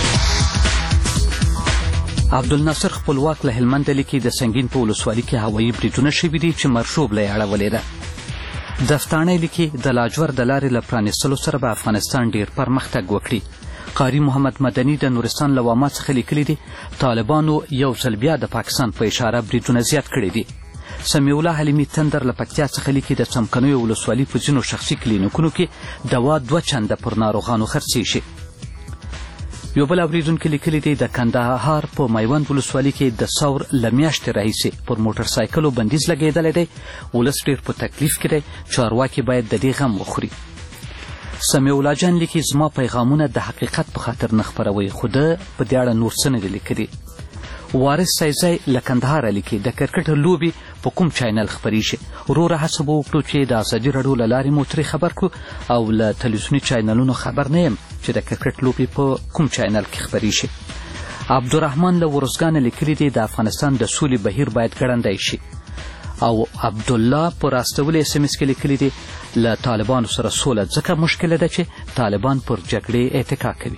عبدالناصر خپلواک له هلمند لیکي د سنګین په ولسوالۍ کې هوایي بریدونه شوي دي چې مرشوبله یې اړولې ده. دفتاڼۍ لیکي د لاجور د لارې له پرانیستلو سره به افغانستان ډیر پرمختګ وکړي. قاري محمد مدني د نورستان له واما څخه لیکلي دي طالبانو یو ځل بیا د پاکستان په اشاره بریدونه زیات کړي دي. سمیع الله حلیمي تندر له پکتیا څخه لیکي د څمکنیو ولسوالۍ په ځینو شخصي کلینیکونو کې دوا دوه چنده پر ناروغانو خرڅېږي. یو بل اورېدونکي لیکلي دي د کندهار په میوند ولسوالۍ کې د ثور له میاشتې راهیسې پر موټر سایکلو بندیز لګېدلی دی. ولس ډېر په تکلیف کې دی. چارواکي باید د دې غم وخوري. سمیع الله جان لیکي زما پیغامونه د حقیقت په خاطر نه خپروئ، خو ده په دې اړه نور څه نه دي لیکلي. وارث سایزی له کندهاره لیکي د کرکټ لوبې په کوم چینل خپریږي. وروره هڅه به وکړو چې د ازادي راډیو له لارې مو ترې خبر کړو او له تلویزیوني چینلونو خبر نه یم چې د کرکټ لوبې په کوم چینل کې خپریږي. عبدالرحمن له ورزګانه لیکلي دی د افغانستان د سولې بهیر باید ګړندی شي. او عبدالله په راستولي اس ام اس کې لیکلي دی له طالبانو سره سوله ځکه مشکله ده چې طالبان پر جګړې اتکا کوي.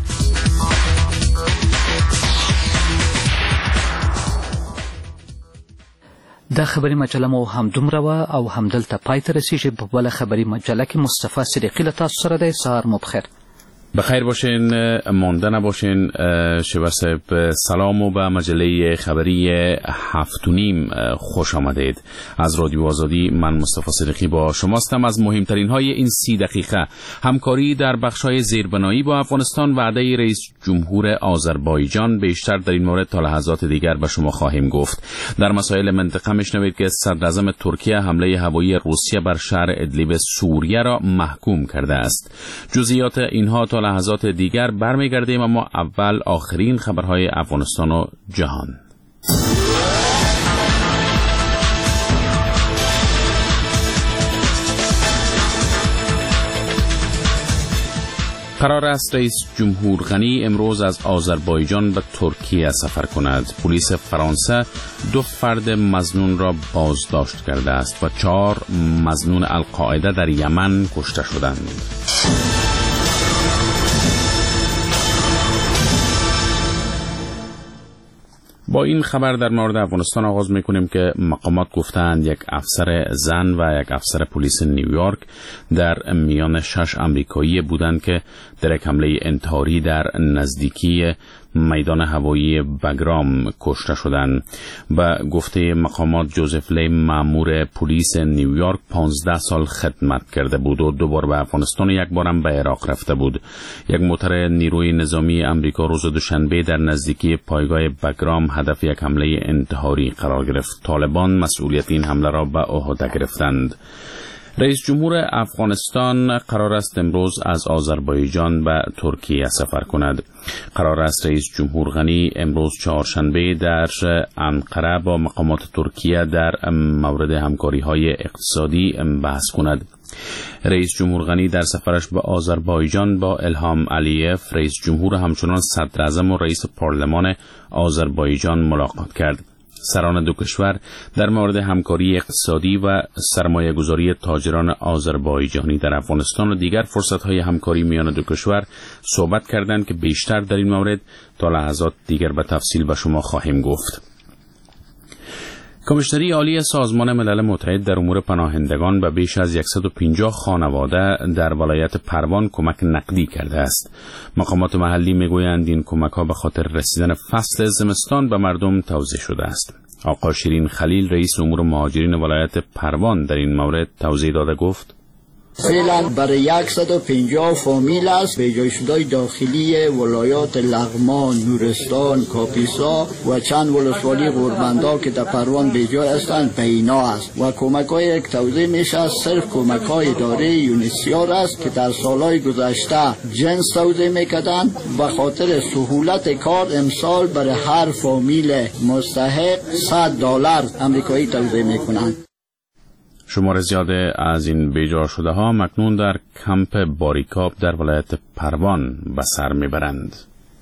دا خبری مجله مو همدومره وه او همدلته پای ته رسیږي. په بله خبری مجله کې مصطفی صدیقی له تاسو سره دی. سهار مو بخیر. بخیر باشین، مانده نباشین. شبر صاحب سلام و به مجله خبری هفت و نیم خوش آمدید. از رادیو آزادی من مصطفی صدیقی با شماستم. از مهمترین های این سی دقیقه: همکاری در بخش‌های زیربنایی با افغانستان، وعده رئیس جمهور آذربایجان. بیشتر در این مورد تا لحظات دیگر به شما خواهیم گفت. در مسائل منطقه میشنوید که صدراعظم ترکیه حمله هوایی روسیه بر شهر ادلیب سوریه را محکوم کرده است. جزئیات اینها تا لحظات دیگر برمیگردیم، اما اول آخرین خبرهای افغانستان و جهان. قرار است رئیس جمهور غنی امروز از آذربایجان به ترکیه سفر کند. پلیس فرانسه دو فرد مظنون را بازداشت کرده است و چهار مظنون القاعده در یمن کشته شدند. با این خبر در مورد افغانستان آغاز میکنیم که مقامات گفتند یک افسر زن و یک افسر پلیس نیویورک در میان شش امریکایی بودند که در یک حمله انتحاری در نزدیکی میدان هوایی بگرام کشته شدند. و گفته مقامات جوزف لی مأمور پلیس نیویورک پانزده سال خدمت کرده بود و دو بار به افغانستان و یک بارم به عراق رفته بود. یک موتر نیروی نظامی امریکا روز دوشنبه در نزدیکی پایگاه بگرام هدف یک حمله انتحاری قرار گرفت. طالبان مسئولیت این حمله را به عهده گرفتند. رئیس جمهور افغانستان قرار است امروز از آذربایجان به ترکیه سفر کند. قرار است رئیس جمهور غنی امروز چهارشنبه در انقره با مقامات ترکیه در مورد همکاری‌های اقتصادی بحث کند. رئیس جمهور غنی در سفرش به آذربایجان با الهام علیف رئیس جمهور همچنان صدراعظم و رئیس پارلمان آذربایجان ملاقات کرد. سران دو کشور در مورد همکاری اقتصادی و سرمایه‌گذاری تاجران آذربایجانی در افغانستان و دیگر فرصت‌های همکاری میان دو کشور صحبت کردند که بیشتر در این مورد تا لحظات دیگر به تفصیل به شما خواهیم گفت. کمیشنری عالی سازمان ملل متحد در امور پناهندگان به بیش از صد و پنجاه خانواده در ولایت پروان کمک نقدی کرده است. مقامات محلی میگویند این کمک‌ها به خاطر رسیدن فصل زمستان به مردم توزیع شده است. آقا شیرین خلیل رئیس امور مهاجرین ولایت پروان در این مورد توضیح داده گفت: فعلا برای صد و پنجاه فامیل است به جای شدای داخلی ولایات لغمان، نورستان، کاپیسا و چند ولسوالی غوربندا که در پروان به جای هستند به اینا است و کمک های یک توزیع میشه صرف کمک های اداره یونیسیار است که در سالهای گذشته جنس توزیع میکردند. به خاطر سهولت کار امسال برای هر فامیل مستحق صد دلار امریکایی توزیع میکنند. شمار زیاده از این بیجا شده ها مکنون در کمپ باریکاب در ولایت پروان به سر میبرند.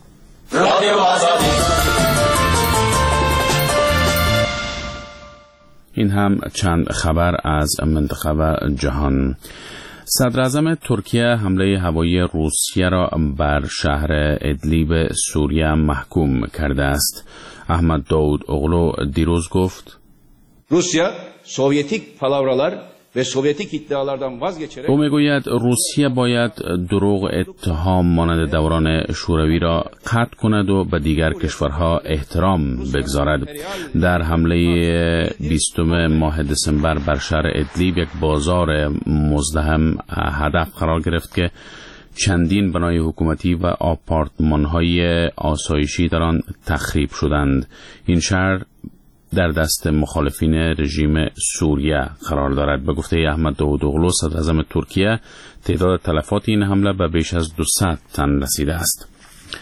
این هم چند خبر از منطقه و جهان. صدراعظم ترکیه حمله هوایی روسیه را بر شهر ادلیب سوریه محکوم کرده است. احمد داود اغلو دیروز گفت: روسیه سوویتیک palavralar ve sovyetik iddialardan vazgeçerek او میگوید روسیه باید دروغ اتهام مانند دوران شوروی را قطع کند و به دیگر کشورها احترام بگذارد. در حمله بیستم ماه دسامبر بر شهر ادلیب یک بازار مزدحم هدف قرار گرفت که چندین بنای حکومتی و آپارتمان‌های آسایشی در آن تخریب شدند. این شهر در دست مخالفین رژیم سوریه قرار دارد. به گفته احمد داوودوغلو صدراعظم ترکیه تعداد تلفات این حمله به بیش از دویست تن رسیده است.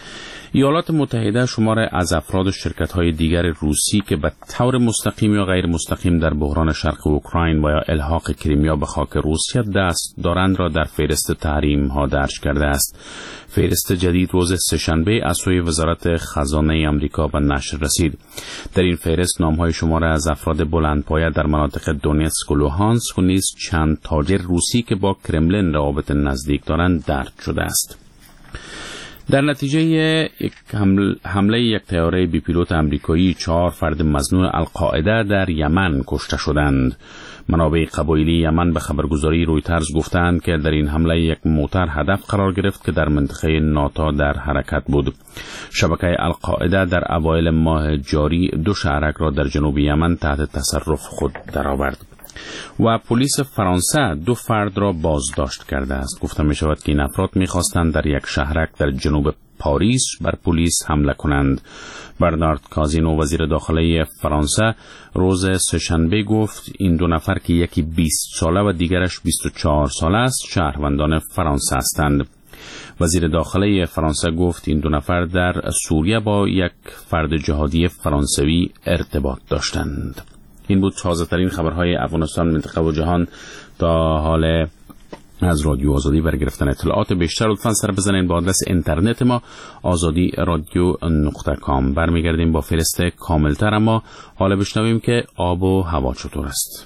ایالات متحده شمار از افراد و شرکت‌های دیگر روسی که به طور مستقیم یا غیر مستقیم در بحران شرق اوکراین و یا الحاق کریمیا به خاک روسیه دست دارند را در فهرست تحریم‌ها درج کرده است. فهرست جدید روز سه‌شنبه از سوی وزارت خزانه آمریکا به نشر رسید. در این فهرست نام‌های شمار از افراد بلندپایه در مناطق دونتسک و لوهانسک و نیز چند تاجر روسی که با کرملین روابط نزدیک دارند درج شده است. در نتیجه یک حمله یک طیاره بی پیلوت آمریکایی چهار فرد مظنون القاعده در یمن کشته شدند. منابع قبایلی یمن به خبرگزاری رویترز گفتند که در این حمله یک موتر هدف قرار گرفت که در منطقه ناتا در حرکت بود. شبکه القاعده در اوایل ماه جاری دو شهرک را در جنوب یمن تحت تصرف خود درآورد. و پلیس فرانسه دو فرد را بازداشت کرده است. گفته می شود که این افراد می خواستند در یک شهرک در جنوب پاریس بر پلیس حمله کنند. برنارد کازینو وزیر داخله فرانسه روز سه‌شنبه گفت این دو نفر که یکی بیست ساله و دیگرش بیست و چهار ساله است شهروندان فرانسه هستند. وزیر داخله فرانسه گفت این دو نفر در سوریه با یک فرد جهادی فرانسوی ارتباط داشتند. این بود تازه ترین خبرهای افغانستان، منطقه و جهان. تا حال از رادیو آزادی برای گرفتن اطلاعات بیشتر لطفاً سر بزنید با آدرس اینترنت ما آزادی رادیو نقطه کام. برمیگردیم با فهرست کاملتر، اما حالا بشنویم که آب و هوا چطور است.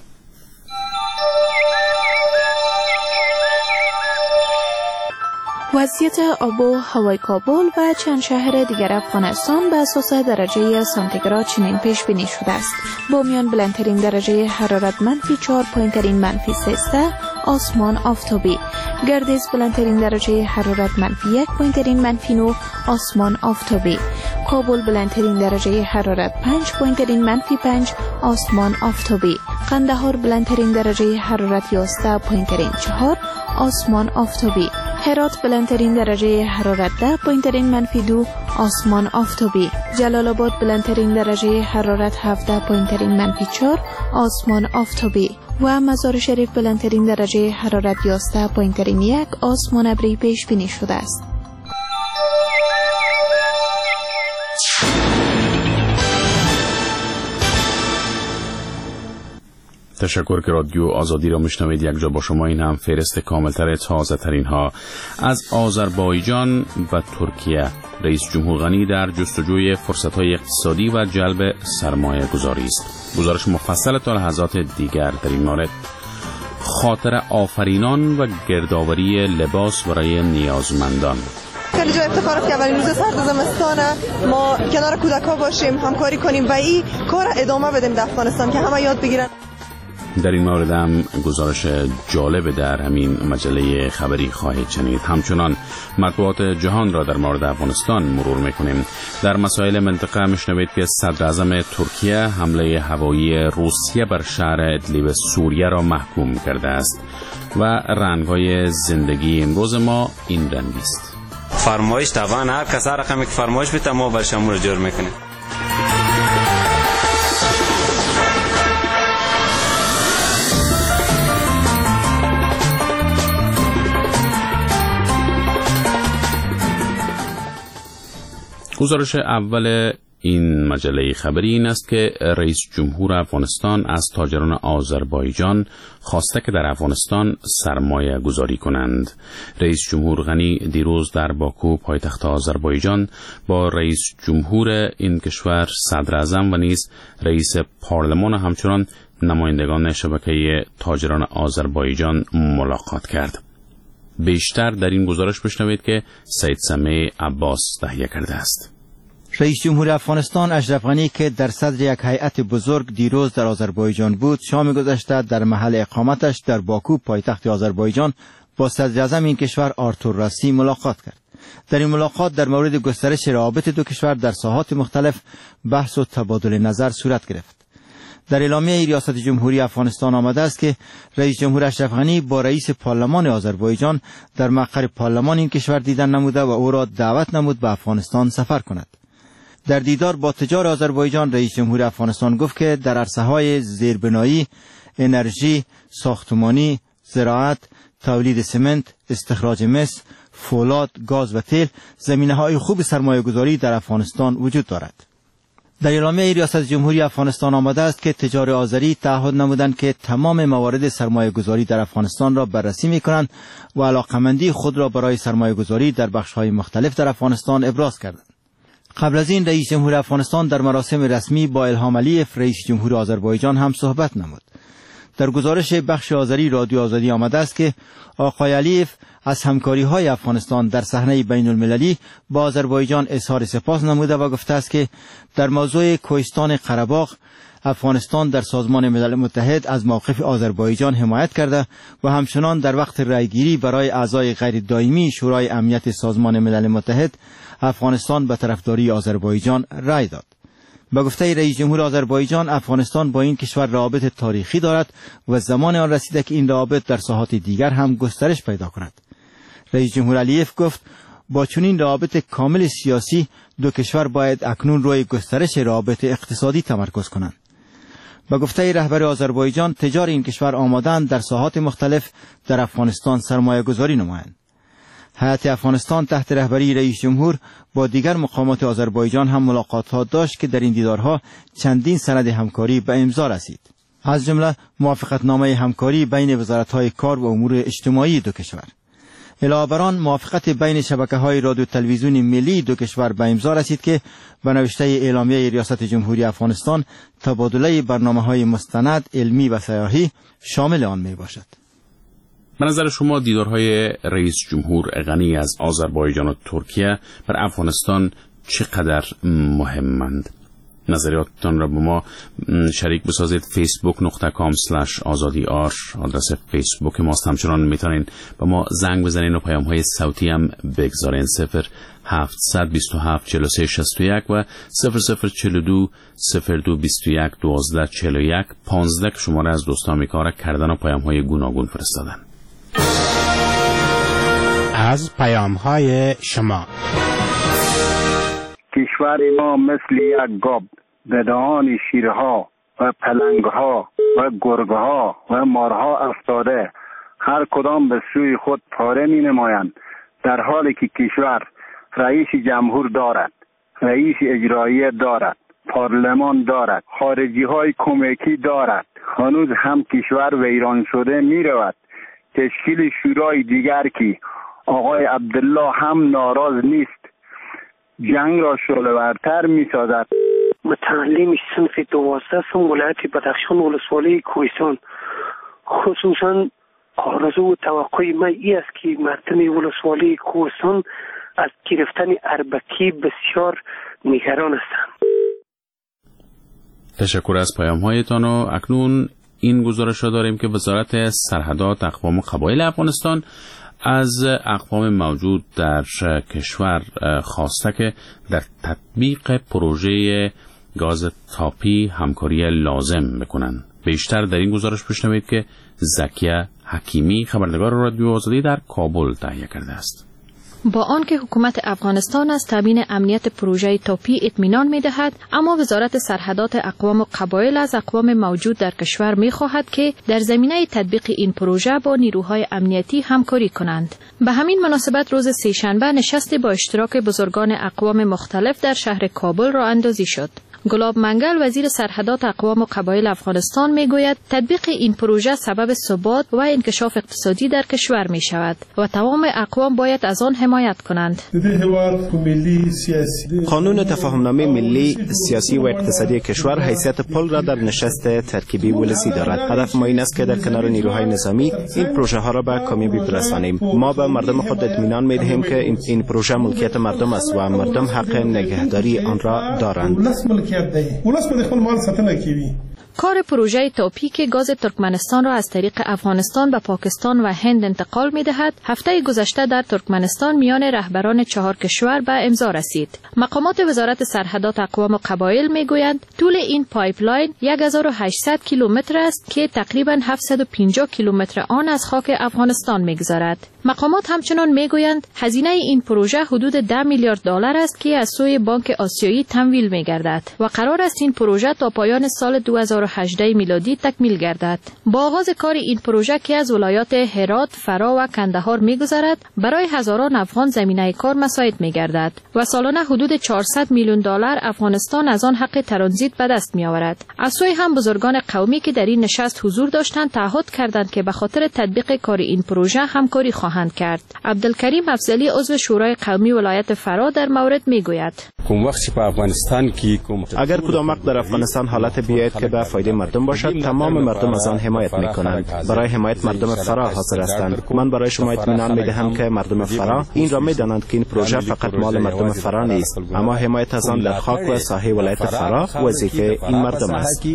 وضعیت آب و هوای کابل و چند شهر دیگر افغانستان به اساس درجه سانتیگراد چنین پیش بینی شده است: بامیان بلندترین درجه حرارت منفی چهار، پایینترین منفی سیزده، آسمان آفتابی. گردیز بلندترین درجه حرارت منفی یک، پایینترین منفی نه، آسمان آفتابی. کابل بلندترین درجه حرارت پنج، پایینترین منفی پنج، آسمان آفتابی. قندهار بلندترین درجه حرارت یازده، پایینترین چهار، آسمان آفتابی. هرات بلندترین درجه حرارت ده، پایینترین منفی دو، آسمان آفتابی. جلال آباد بلندترین درجه حرارت هفده، پایینترین منفی چهار، آسمان آفتابی. و مزار شریف بلندترین درجه حرارت یازده، پایینترین یک، آسمان ابری پیش بینی شده است. تشکر که رادیو آزادی را میشنوید. یک جا با شما. این هم فهرست کاملتر تازه ترین ها از آذربایجان و ترکیه. رئیس جمهور غنی در جستجوی فرصت های اقتصادی و جلب سرمایه گذاری است. گزارش مفصل تا لحظات دیگر در این مورد. خاطر آفرینان و گردآوری لباس برای نیازمندان. خیلی جا افتخار که اولین روز سرد زمستان ما کنار کودک‌ها باشیم، همکاری کنیم و این کار ادامه بدیم در افغانستان که همه یاد بگیرن. در این مورد هم گزارش جالب در همین مجله خبری خواهید شنید. همچنان مطبوعات جهان را در مورد افغانستان مرور میکنیم. در مسائل منطقه میشنوید که صدر اعظم ترکیه حمله هوایی روسیه بر شهر ادلیب سوریه را محکوم کرده است و رنگ‌های زندگی امروز ما این رنگی است. فرمایش طبعا هر کس هر رقمی که فرمایش بده ما برش امور جور میکنیم. گزارش اول این مجله خبری این است که رئیس جمهور افغانستان از تاجران آذربایجان خواسته که در افغانستان سرمایه گذاری کنند. رئیس جمهور غنی دیروز در باکو پایتخت آذربایجان با رئیس جمهور این کشور، صدر اعظم و نیز رئیس پارلمان و همچنان نمایندگان شبکه تاجران آذربایجان ملاقات کرد. بیشتر در این گزارش بشنوید که سید سمیع عباس تهیه کرده است. رئیس جمهور افغانستان اشرف غنی که در صدر یک هیئت بزرگ دیروز در آذربایجان بود، شام گذشته در محل اقامتش در باکو پایتخت آذربایجان با صدر اعظم این کشور آرتور راسی ملاقات کرد. در این ملاقات در مورد گسترش روابط دو کشور در ساحات مختلف بحث و تبادل نظر صورت گرفت. در اعلامیه ریاست جمهوری افغانستان آمده است که رئیس جمهور اشرف غنی با رئیس پارلمان آذربایجان در مقر پارلمان این کشور دیدن نموده و او را دعوت نمود به افغانستان سفر کند. در دیدار با تجار آذربایجان رئیس جمهور افغانستان گفت که در عرصه‌های زیربنایی، انرژی، ساختمانی، زراعت، تولید سمنت، استخراج مس، فولاد، گاز و تیل زمینه‌های خوب سرمایه‌گذاری در افغانستان وجود دارد. در اعلامیه ریاست جمهوری افغانستان آمده است که تجار آذری تعهد نمودند که تمام موارد سرمایه‌گذاری در افغانستان را بررسی می‌کنند و علاقمندی خود را برای سرمایه‌گذاری در بخش‌های مختلف در افغانستان ابراز کردند. قبل از این رئیس جمهور افغانستان در مراسم رسمی با الهام علیف رئیس جمهور آذربایجان هم صحبت نمود. در گزارش بخش آذری رادیو آزادی آمده است که آقای علیف از همکاری‌های افغانستان در صحنه بین المللی با آذربایجان اظهار سپاس نموده و گفته است که در موضوع کوهستان قره‌باغ افغانستان در سازمان ملل متحد از موقف آذربایجان حمایت کرده و همچنان در وقت رأیگیری برای اعضای غیر دائمی شورای امنیت سازمان ملل متحد افغانستان به طرفداری آذربایجان رأی داد. به گفته رئیس جمهور آذربایجان افغانستان با این کشور روابط تاریخی دارد و زمان آن رسیده که این روابط در ساحات دیگر هم گسترش پیدا کند. رئیس جمهور علیف گفت با چنین روابط کامل سیاسی دو کشور باید اکنون روی گسترش روابط اقتصادی تمرکز کنند. به گفته رهبر آذربایجان تجار این کشور آماده‌اند در ساحات مختلف در افغانستان سرمایه‌گذاری نمایند. هیئت افغانستان تحت رهبری رئیس جمهور با دیگر مقامات آذربایجان هم ملاقات‌ها داشت که در این دیدارها چندین سند همکاری به امضا رسید. از جمله موافقتنامه همکاری بین وزارت‌های کار و امور اجتماعی دو کشور. علاوه بر آن موافقت بین شبکه‌های رادیو تلویزیونی ملی دو کشور به امضا رسید که به نوشته اعلامیه ریاست جمهوری افغانستان تبادله برنامه‌های مستند، علمی و سیاحی شامل آن میباشد. به نظر شما دیدارهای رئیس جمهور غنی از آذربایجان و ترکیه بر افغانستان چقدر مهمند؟ نظریاتتان را با ما شریک بسازید. فیسبوک نقطه کام اسلش آزادی آر آدرس فیسبوک ماست. همچنان میتونین با ما زنگ بزنین و پیام های صوتی هم بگذارین. صفر هفتصد بیست و هفت چهل و سه شصت و یک و صفر صفر چهل و دو صفر دو بیست و یک دوازده چهل و یک پانزده که شماره از دوست آمریکا را کردن و پیام های گوناگون فرستادن. از پیام های شما. کشور ما مثل یک گاب به دهان شیرها و پلنگها و گرگها و مارها افتاده، هر کدام به سوی خود پاره می نمایند، در حالی که کشور رئیس جمهور دارد، رئیس اجرایی دارد، پارلمان دارد، خارجی های کمکی دارد. هنوز هم کشور ویران شده می رود. تشکیل شورای دیگر که آقای عبدالله هم ناراض نیست، جنگ را شعله‌ورتر می‌سازد. متعلم صنف دوازده ولایت بدخشان ولسوالی کوهستان، خصوصا آرزو و توقع من این است که مردم ولسوالی کوهستان از گرفتن اربکی بسیار نگران هستند. تشکر از پیام‌هایتان و اکنون این گزارش را داریم که وزارت سرحدات اقوام و قبایل افغانستان از اقوام موجود در کشور خواسته که در تطبیق پروژه گاز تاپی همکاری لازم بکنند. بیشتر در این گزارش بشنوید که زکیه حکیمی خبرنگار رادیو آزادی در کابل تهیه کرده است. با آنکه حکومت افغانستان از تامین امنیت پروژه تاپی اطمینان می‌دهد، اما وزارت سرحدات اقوام و قبایل از اقوام موجود در کشور می‌خواهد که در زمینه تطبیق این پروژه با نیروهای امنیتی همکاری کنند. به همین مناسبت روز سه‌شنبه نشستی با اشتراک بزرگان اقوام مختلف در شهر کابل راه اندازی شد. گلاب منگل وزیر سرحدات اقوام و قبایل افغانستان میگوید تطبیق این پروژه سبب ثبات و انکشاف اقتصادی در کشور می شود و تمام اقوام باید از آن حمایت کنند. قانون تفاهمنامه ملی سیاسی و اقتصادی کشور حیثیت پل را در نشست ترکیبی ولسی دارد. هدف ما این است که در کنار نیروهای نظامی این پروژه ها را به کامیابی برسانیم. ما به مردم خود اطمینان می دهیم که این, این پروژه ملکیت مردم است و مردم حق نگهداری آن را دارند. کار پروژه تاپی که گاز ترکمنستان را از طریق افغانستان به پاکستان و هند انتقال می دهد، هفته گذشته در ترکمنستان میان رهبران چهار کشور به امضا رسید. مقامات وزارت سرحدات اقوام و قبایل می گویند طول این پایپلاین هزار و هشتصد کیلومتر است که تقریباً هفتصد و پنجاه کیلومتر آن از خاک افغانستان می گذرد. مقامات همچنان میگویند هزینه این پروژه حدود ده میلیارد دلار است که از سوی بانک آسیایی تمویل میگردد و قرار است این پروژه تا پایان سال دو هزار و هجده میلادی تکمیل گردد. با آغاز کار این پروژه که از ولایات هرات، فرا و کندهار میگذرد، برای هزاران افغان زمینه کار مساعد میگردد و سالانه حدود چهارصد میلیون دلار افغانستان از آن حق ترانزیت به دست میآورد. از سوی هم بزرگان قومی که در این نشست حضور داشتند تعهد کردند که به خاطر تطبیق کار این پروژه همکاری خواهند کرد. عبدالکریم افضلی عضو شورای قومی ولایت فرا در مورد میگوید: اگر کدام وقت در افغانستان حالت بیاید که به فایده مردم باشد، تمام مردم از آن حمایت میکنند. برای حمایت مردم فرا حاضر هستند. من برای شما اطمینان میدهم که مردم فرا این را میدانند که این پروژه فقط مال مردم فرا نیست، اما حمایت از آن در خاک و ساحه ولایت فرا وظیفه این مردم است.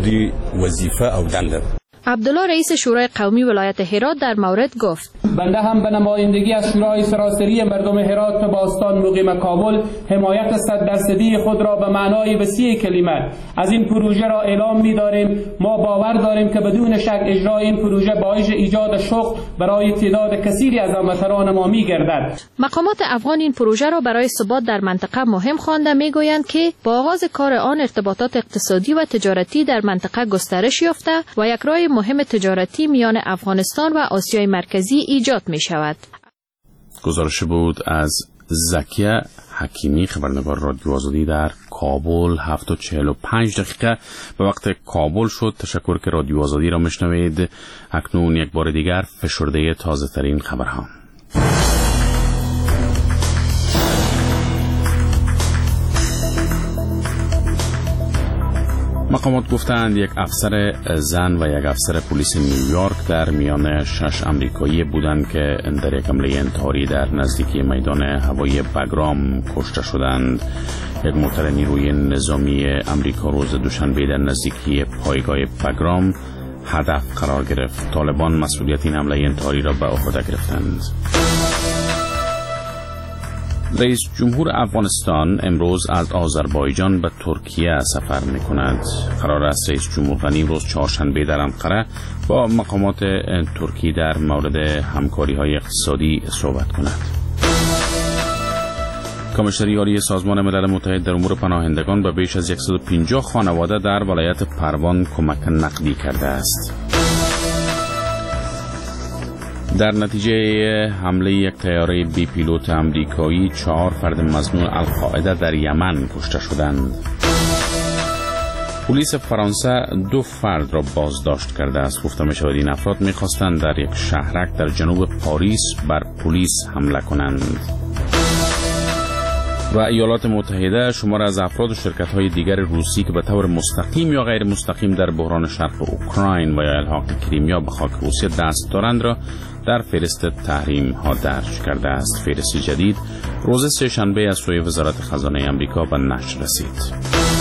عبدالله رئیس شورای قومی ولایت هرات در مورد گفت: بنده هم به نمایندگی از شورای سراسری مردم هرات باستان مقیم کابل حمایت صد درصدی خود را به معنای وسیع کلمه از این پروژه را اعلام می‌داریم. ما باور داریم که بدون شک اجرای این پروژه باعث ایجاد شغل برای تعداد کثیری از هموطنان ما می‌گردد. مقامات افغان این پروژه را برای ثبات در منطقه مهم خوانده می‌گویند که با آغاز کار آن ارتباطات اقتصادی و تجارتی در منطقه گسترش یافته و یک راه مهم تجارتی میان افغانستان و آسیای مرکزی ایجاد می شود. گزارش بود از زکیه حکیمی، خبرنگار رادیو آزادی در کابل. هفت و چهل و پنج دقیقه به وقت کابل شد. تشکر که رادیو آزادی را میشنوید. اکنون یک بار دیگر فشرده تازه ترین خبرها. مقامات گفتند یک افسر زن و یک افسر پلیس نیویورک در میان شش امریکایی بودند که در یک حمله انتحاری در نزدیکی میدان هوایی بگرام کشته شدند. یک موتر نیروی نظامی امریکا روز دوشنبه در نزدیکی پایگاه بگرام هدف قرار گرفت. طالبان مسئولیت این حمله انتحاری را به عهده گرفتند. رئیس جمهور افغانستان امروز از آذربایجان به ترکیه سفر می‌کند. قرار است رئیس جمهور غنی روز چهارشنبه در انقره با مقامات ترکی در مورد همکاری‌های اقتصادی صحبت کند. کمیشنری عالی سازمان ملل متحد در امور پناهندگان به بیش از صد و پنجاه خانواده در ولایت پروان کمک نقدی کرده است. در نتیجه حمله یک طیاره بی پیلوت امریکایی چهار فرد مظنون القاعده در یمن کشته شدند. پلیس فرانسه دو فرد را بازداشت کرده است. گفته می شود این افراد می خواستند در یک شهرک در جنوب پاریس بر پلیس حمله کنند. و ایالات متحده شمار از افراد و شرکت‌های دیگر روسی که به طور مستقیم یا غیر مستقیم در بحران شرق اوکراین و یا الحاق کریمیا به خاک روسیه دست دارند را در فهرست تحریم ها درج کرده است. فهرست جدید روز سه شنبه از سوی وزارت خزانه آمریکا به نشر رسید.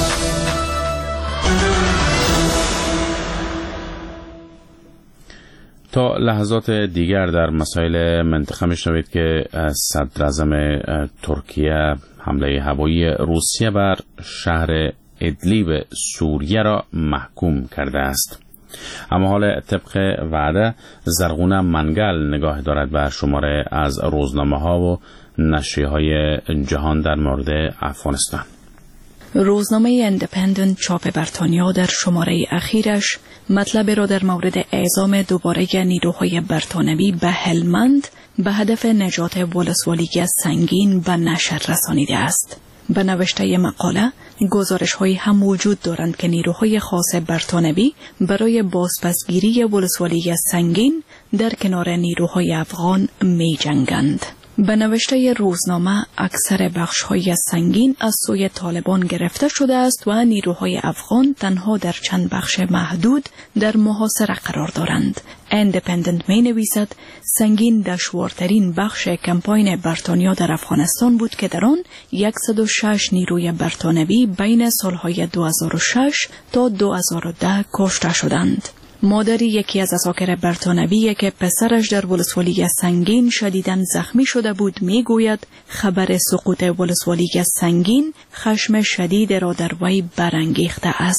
تا لحظات دیگر در مسائل منطقه میشنوید که صدر اعظم ترکیه حمله هوایی روسیه بر شهر ادلیب سوریه را محکوم کرده است. اما حال طبق وعده زرغونه منگل نگاه دارد بر شماره از روزنامه ها و نشریه های جهان در مورد افغانستان. روزنامه اندپندنت چاپ بریتانیا در شماره اخیرش مطلب را در مورد اعزام دوباره نیروهای بریتانوی به هلمند به هدف نجات ولسوالیگی سنگین به نشر رسانیده است. به نوشته مقاله گزارش هایی هم وجود دارند که نیروهای خاص بریتانوی برای بازپسگیری ولسوالیگی سنگین در کنار نیروهای افغان می جنگند. به نوشته روزنامه اکثر بخش‌های سنگین از سوی طالبان گرفته شده است و نیروهای افغان تنها در چند بخش محدود در محاصره قرار دارند. اندپندنت می نویسد سنگین دشوارترین بخش کمپاین بریتانیا در افغانستان بود که در آن صد و شش نیروی بریتانوی بین سالهای دو هزار و شش تا دو هزار و ده کشته شدند. مادری یکی از اساکر بریتانوی که پسرش در ولسوالی سنگین شدیداً زخمی شده بود میگوید خبر سقوط ولسوالی سنگین خشم شدید را در وی برانگیخته است.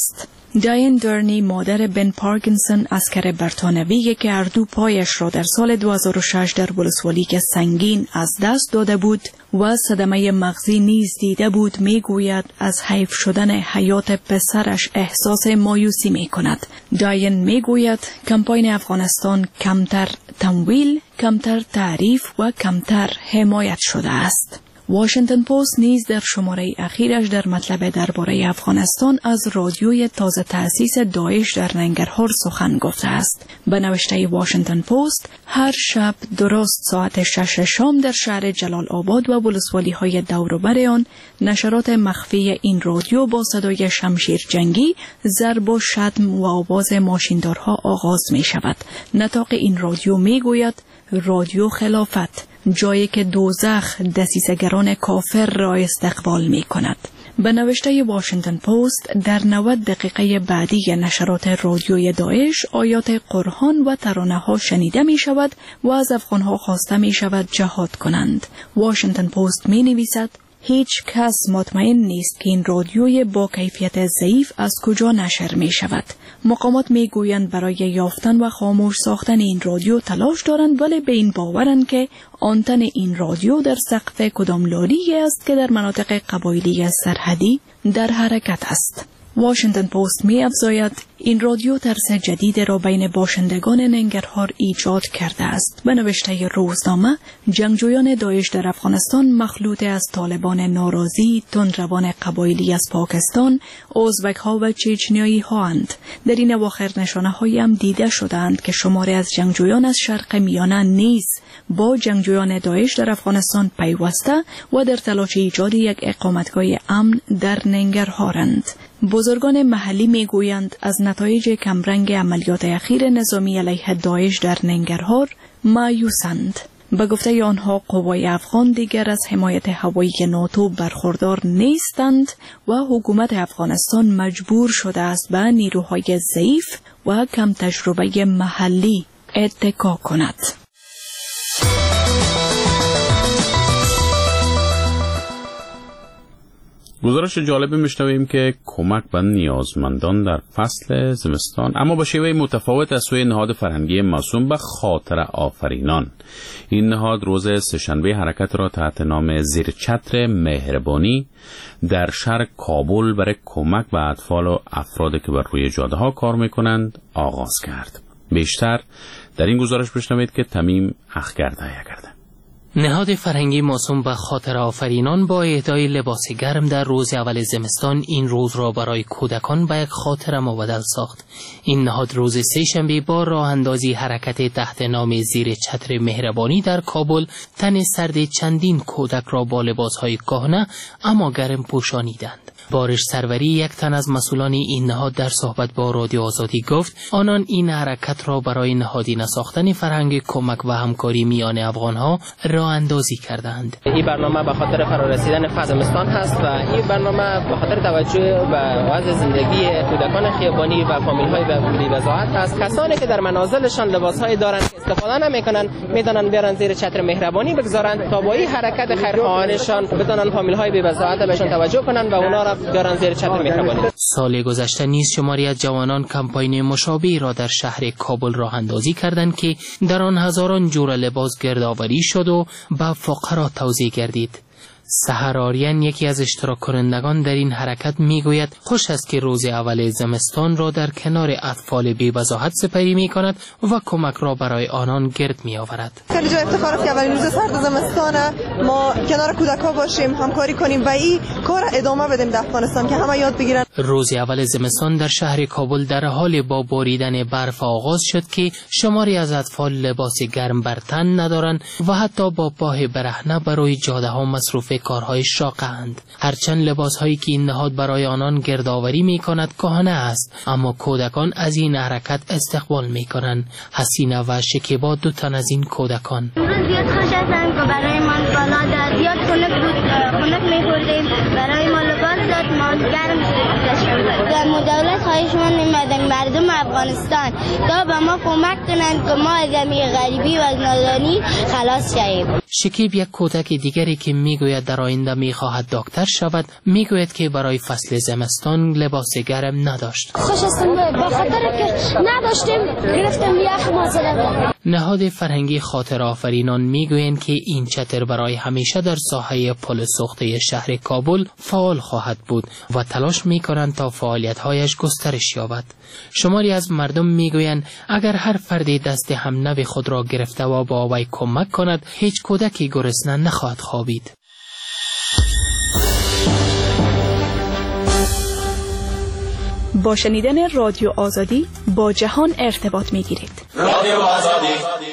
داین درنی مادر بن پارکینسون اسکر بریتانیایی که هر دو پایش را در سال دو هزار و شش در ولسوالی که سنگین از دست داده بود و صدمه مغزی نیز دیده بود میگوید از حیف شدن حیات پسرش احساس مایوسی می کند. داین میگوید کمپاین افغانستان کمتر تمویل، کمتر تعریف و کمتر حمایت شده است. واشنگتن پست نیز در شماره اخیرش در مطلب درباره افغانستان از رادیوی تازه تأسیس داعش در ننگرهار سخن گفته است. به نوشته واشنگتن پست هر شب درست ساعت شش شام در شهر جلال آباد و ولسوالی های دور و بر آن نشرات مخفی این رادیو با صدای شمشیر جنگی، ضرب و شتم و آواز ماشیندارها آغاز می شود. نطاق این رادیو می گوید رادیو خلافت، جایی که دوزخ دسیسه‌گران کافر را استقبال می کند. به نوشته واشنگتن پست در نود دقیقه بعدی نشرات رادیوی داعش آیات قرآن و ترانه ها شنیده می شود و از افغان ها خواسته می شود جهاد کنند. واشنگتن پست می نویسد هیچ کس مطمئن نیست که این رادیوی با کیفیت ضعیف از کجا نشر می شود. مقامات می گویند برای یافتن و خاموش ساختن این رادیو تلاش دارند، ولی به این باورند که آنتن این رادیو در سقف کدام لالی است که در مناطق قبایلی سرحدی در حرکت است. واشنگتن پست می افزاید این رادیو ترس جدید را بین باشندگان ننگرهار ایجاد کرده است. به نوشته روزنامه جنگجویان داعش در افغانستان مخلوط از طالبان ناراضی، تندروان قبایلی از پاکستان، ازبک ها و چچنیایی ها اند. در این اواخر نشانه هایی هم دیده شدند که شماری از جنگجویان از شرق میانه نیز با جنگجویان داعش در افغانستان پیوسته و در تلاش ایجاد یک اقامتگاه امن در ننگرهارند. بزرگان محلی میگویند از نتایج کمرنگ عملیات اخیر نظامی علیه داعش در ننگرهار مایوسند. به گفته آنها قوای افغان دیگر از حمایت هوایی ناتو برخوردار نیستند و حکومت افغانستان مجبور شده است به نیروهای ضعیف و کم تجربه محلی اتکا کند. گزارش جالبی میشنویم که کمک به نیازمندان در فصل زمستان اما با شیوه متفاوت از سوی نهاد فرهنگی موسوم به خاطر آفرینان. این نهاد روز سه‌شنبه حرکت را تحت نام زیر چتر مهربانی در شهر کابل برای کمک به اطفال و افرادی که بر روی جاده ها کار میکنند آغاز کرد. بیشتر در این گزارش بشنوید که تمیم اخگر تهیه کرده. نهاد فرهنگی موسوم به خاطر آفرینان با اهدای لباس گرم در روز اول زمستان این روز را برای کودکان به یک خاطره مبدل ساخت. این نهاد روز سه‌شنبه با راه اندازی حرکت تحت نام زیر چتر مهربانی در کابل تن سرد چندین کودک را با لباسهای کهنه اما گرم پوشانیدند. بارش سروری یک تن از مسئولان این نهاد در صحبت با رادیو آزادی گفت آنان این حرکت را برای نهادینه ساختن فرهنگ کمک و همکاری میان افغانها راه اندازی کردند. این برنامه به خاطر فرارسیدن فصل زمستان هست و این برنامه به خاطر توجه به وضع زندگی کودکان خیابانی و فامیل‌های بی‌وضاحت هست. کسانی که در منازلشان لباس‌های دارند که استفاده نمی‌کنند می‌دانن بیارن زیر چتر مهربانی بگذارند تا با این حرکت خیرخواهانشان بتونن فامیل‌های بی‌وضاحت بهشون توجه کنند و اونا را بیارن زیر چتر مهربانی. سال گذشته نیز شماری از جوانان کمپاین مشابهی را در شهر کابل راه اندازی کردند که در آن هزاران جور لباس گردآوری شد و به فقرا توزیع گردید. سحر آریان یکی از اشتراک کنندگان در این حرکت میگوید خوش است که روز اول زمستان را در کنار اطفال بی‌وضاحت سپری می کند و کمک را برای آنان گرد می آورد. خیلی جا افتخار است که اولین روز سرد زمستانه ما کنار کودک‌ها باشیم، همکاری کنیم و این کار ادامه بدیم در افغانستان که همه یاد بگیرن. روز اول زمستان در شهر کابل در حال با باریدن برف آغاز شد که شماری از اطفال لباس گرم بر تن ندارند و حتی با پای برهنه برای جاده ها مصروف کارهای شاقه اند. هرچند لباس هایی که این نهاد برای آنان گردآوری می کند کهنه است اما کودکان از این حرکت استقبال می کنند. حسینه و شکیبا دو تن از این کودکان زیاد خوش هستم که برای ما بالا داد زیاد خنک بود خنک می خوردیم برای ما لباس داد ما گرم شدیم. در دولت خواهش من نمیدن مردم افغانستان تا به ما کمک کنند که ما از این غریبی و از نادانی خلاص شویم. شکیب یک کودک دیگری که میگوید در آینده میخواهد دکتر شود میگوید که برای فصل زمستان لباس گرم نداشت. خوش هستم به خاطر که نداشتیم گرفتم یخ ما زدم. نهاد فرهنگی خاطر آفرینان میگویند که این چتر برای همیشه در ساحه پل سوخته شهر کابل فعال خواهد بود و تلاش میکنند تا فعالیت‌هایش گسترش یابد. شماری از مردم میگویند اگر هر فردی دست هم نوی خود را گرفته و با وی کمک کند هیچ کودکی گرسنه نخواهد خوابید. با شنیدن رادیو آزادی با جهان ارتباط میگیرید. رادیو آزادی.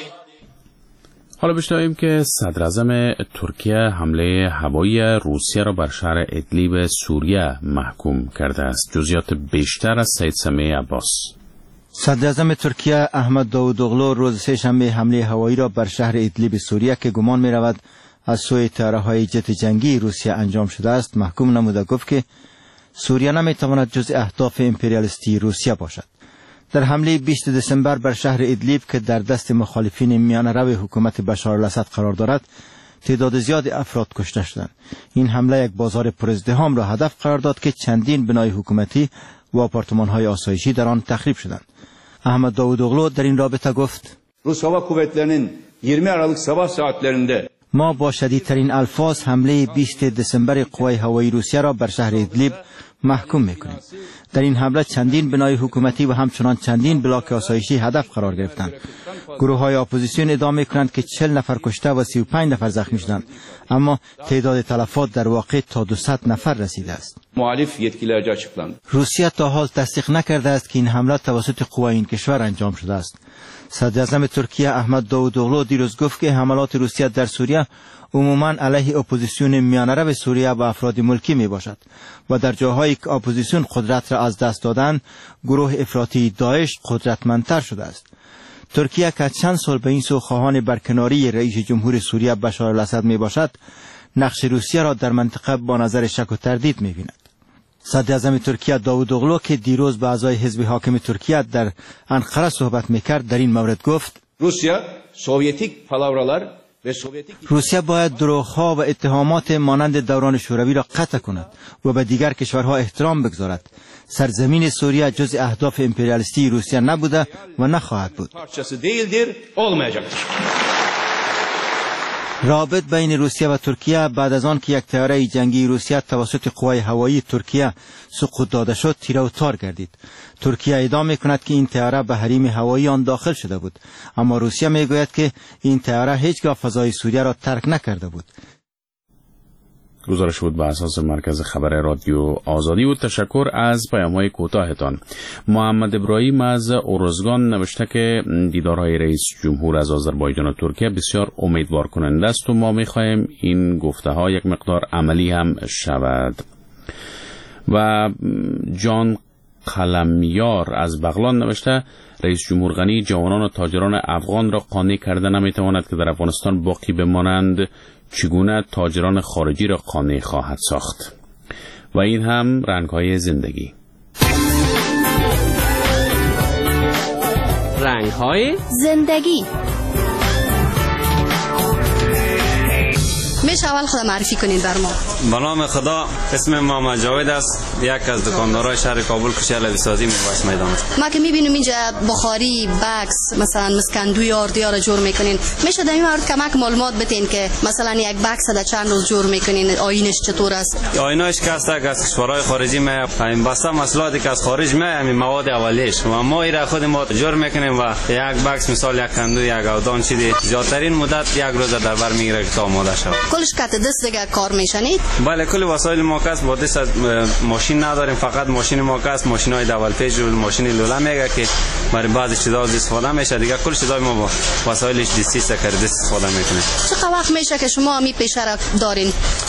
حالا بشنویم که صدر اعظم ترکیه حمله هوایی روسیه را بر شهر ادلیب سوریه محکوم کرده است. جزئیات بیشتر از سید سمیع عباس. صدر اعظم ترکیه احمد داوودوغلو روز سه شنبه حمله هوایی را بر شهر ادلیب سوریه که گمان می رود از سوی طیاره‌های جت جنگی روسیه انجام شده است محکوم نموده گفت که سوریه نمی تواند جز اهداف امپریالیستی روسیه باشد. در حمله بیست دسامبر بر شهر ادلیب که در دست مخالفین میانه رو حکومت بشار الاسد قرار دارد تعداد زیاد افراد کشته شدند. این حمله یک بازار پرازدحام را هدف قرار داد که چندین بنای حکومتی و آپارتمان‌های آسایشی در آن تخریب شدند. احمد داوودوغلو در این رابطه گفت Rus Hava Kuvvetleri'nin yirmi Aralık sabah saatlerinde ما با شدیدترین الفاظ حمله بیست دسامبر قوای هوایی روسیه را بر شهر ادلیب محکوم میکنیم. در این حمله چندین بنای حکومتی و همچنان چندین بلاک آسایشی هدف قرار گرفتند. گروه های اپوزیسیون ادعا میکنند که چهل نفر کشته و سی و پنج نفر زخمی شدند، اما تعداد تلفات در واقع تا دویست نفر رسیده است. muhalif yetkililerce açıklandı. روسیه تا حال تصدیق نکرده است که این حمله توسط قوای این کشور انجام شده است. صدر اعظم ترکیه احمد داوودوغلو دیروز گفت که حملات روسیه در سوریه عموماً علیه اپوزیسیون میانه سوریه و افراد ملکی می باشد و در جاهایی که اپوزیسیون قدرت را از دست دادن گروه افراطی داعش قدرتمندتر شده است. ترکیه که چند سال به این سو خواهان برکناری رئیس جمهور سوریه بشار الاسد می باشد نقش روسیه را در منطقه با نظر شک و تردید می بیند. صدر اعظم ترکیه داوودوغلو که دیروز با اعضای حزب حاکم ترکیه در انقره صحبت میکرد در این مورد گفت روسیه سوویتیک پالاوراlar روسیه باید دروغ‌ها و اتهامات مانند دوران شوروی را قطع کند و به دیگر کشورها احترام بگذارد. سرزمین سوریه جز اهداف امپریالیستی روسیه نبوده و نخواهد بود. رابط بین روسیه و ترکیه بعد از آن که یک طیاره جنگی روسیه توسط قوای هوایی ترکیه سقوط داده شد تیره و تار گردید. ترکیه ادعا میکند که این طیاره به حریم هوایی آن داخل شده بود، اما روسیه میگوید که این طیاره هیچگاه فضای سوریه را ترک نکرده بود. گزارش بود به اساس مرکز خبر رادیو آزادی و تشکر از پیام‌های کوتاهتان. محمد ابراهیم از اورزگان نوشته که دیدارهای رئیس جمهور از آذربایجان و ترکیه بسیار امیدوار کننده است و ما می‌خواهیم این گفته‌ها یک مقدار عملی هم شود. و جان قلمیار از بغلان نوشته رئیس جمهور غنی جوانان و تاجران افغان را قانع کرده نمیتواند که در افغانستان باقی بمانند، چگونه تاجران خارجی را قانع خواهد ساخت؟ و این هم رنگ‌های زندگی. رنگ‌های زندگی. میشه اول خود معرفی کنید بر ما؟ به نام خدا، اسم محمد جاوید است، یک از دکاندارای شهر کابل کوچه علوی سازی میوایس میدان. ما که میبینیم اینجا بخاری، بکس، مثلا مسکندوی آردیا را جور میکنین، میشه در این مورد کمک معلومات بدین که مثلا یک بکس در چند روز جور میکنین، آیینش چطور است؟ آیناش که است از کشورهای خارجی می همین بسته مسئولاتی که از خارج می همین مواد اولیش و ما ایرا خود ما جور میکنیم و یک بکس مثال یک کندو یک اودان چیزی زیادترین مدت یک روز در بر میگیره که تا آماده شود. کلش کات دست دیگه کار میشنید؟ بله، کل وسایل ما کاست با دست ماشین نداریم، فقط ماشین ما کاست، ماشینای دبل پیج و ماشین لولا میگه که برای بعضی چیزا استفاده میشه، دیگه کل چیزای ما با وسایلش دستی سکر دست استفاده میکنیم. چقدر وقت میشه که شما می پیشه را دارین؟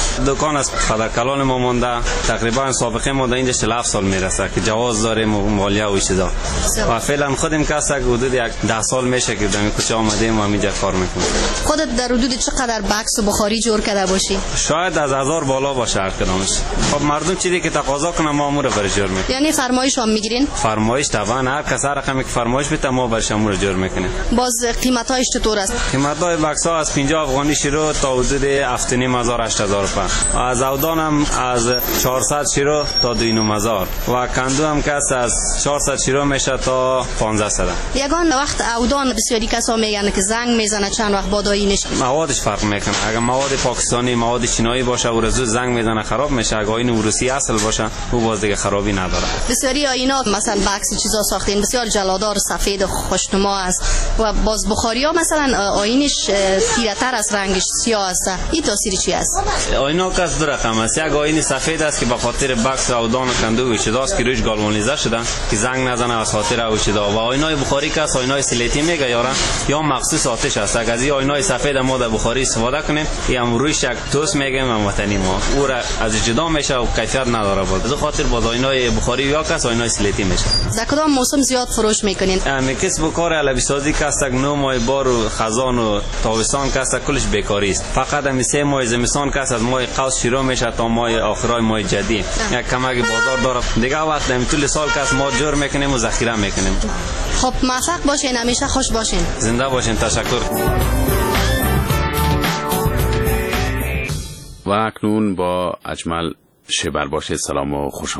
دکان از فدرکلان ما مونده، تقریبا سابقه ما در اینجا چهل و هفت سال میرسه که جواز داریم مالیه و چیزا و فعلا خودم کسا حدود یک ده سال میشه که در کوچه آمدیم و همینجا کار میکنیم. خودت در حدود چقدر بکس و بخاری جور کرده باشی؟ شاید از هزار بالا باشه هر کدامش. خب مردم چیزی که تقاضا کنه ما امور برش جور میکنیم. یعنی فرمایش هم میگیرین؟ فرمایش طبعا هر کس هر رقمی که فرمایش بده ما برش امور جور میکنیم. باز قیمتایش چطور است؟ قیمتای بکس ها از پنجاه افغانی شروع تا حدود هفت و نیم هزار هشت هزار روپیه. از اودان هم از چهارصد شروع تا دو و نیم هزار و کندو هم کس از چهارصد شروع میشه تا پانزده صد. یگان وقت اودان بسیاری کسا میگن که زنگ میزنه چند وقت بعد آیینش موادش فرق میکنه. اگر مواد پاکستانی مواد چینایی باشه او رزو زنگ میزنه خراب میشه. اگر آیین روسی اصل باشه او باز دیگه خرابی نداره. بسیاری آیینا مثلا بکس چیزا ساختین بسیار جلادار سفید خوشنما است و باز بخاری ها مثلا آیینش تیره تر از رنگش سیاه است. این تاثیر چی است؟ آیینا کس دو رقم است. یک آیین سفید است که به خاطر بکس اودان و کندو و چیزاست که روش گالوانیزه شده که زنگ نزنه از خاطر او چیزا. و آینای بخاری که است آینای سلیتی میگه یارا یا مخصوص آتش است. اگر از این آینای سفید ما در بخاری استفاده کنیم این روش یک توس میگیم و وطنی ما او را از جدا میشه و کیفیت نداره. بود از خاطر باز آینای بخاری یا کس آینای سلیتی میشه. در کدام موسم زیاد فروش میکنین؟ امی کسب کار علوی سازی که است نو ماه بار و خزان و تابستان که است کلش بیکاری است. فقط امی سه ماه زمستان که است از ماه قوس شروع میشه تا ماه آخرای ماه جدی یک کمک بازار داره. دیگه وقت امی طول سال که است ما جور میکنیم و ذخیره میکنیم. خب موفق باشین، همیشه خوش باشین. زنده باشین. تشکر. و اکنون با اجمل شبر باشه سلام و خوش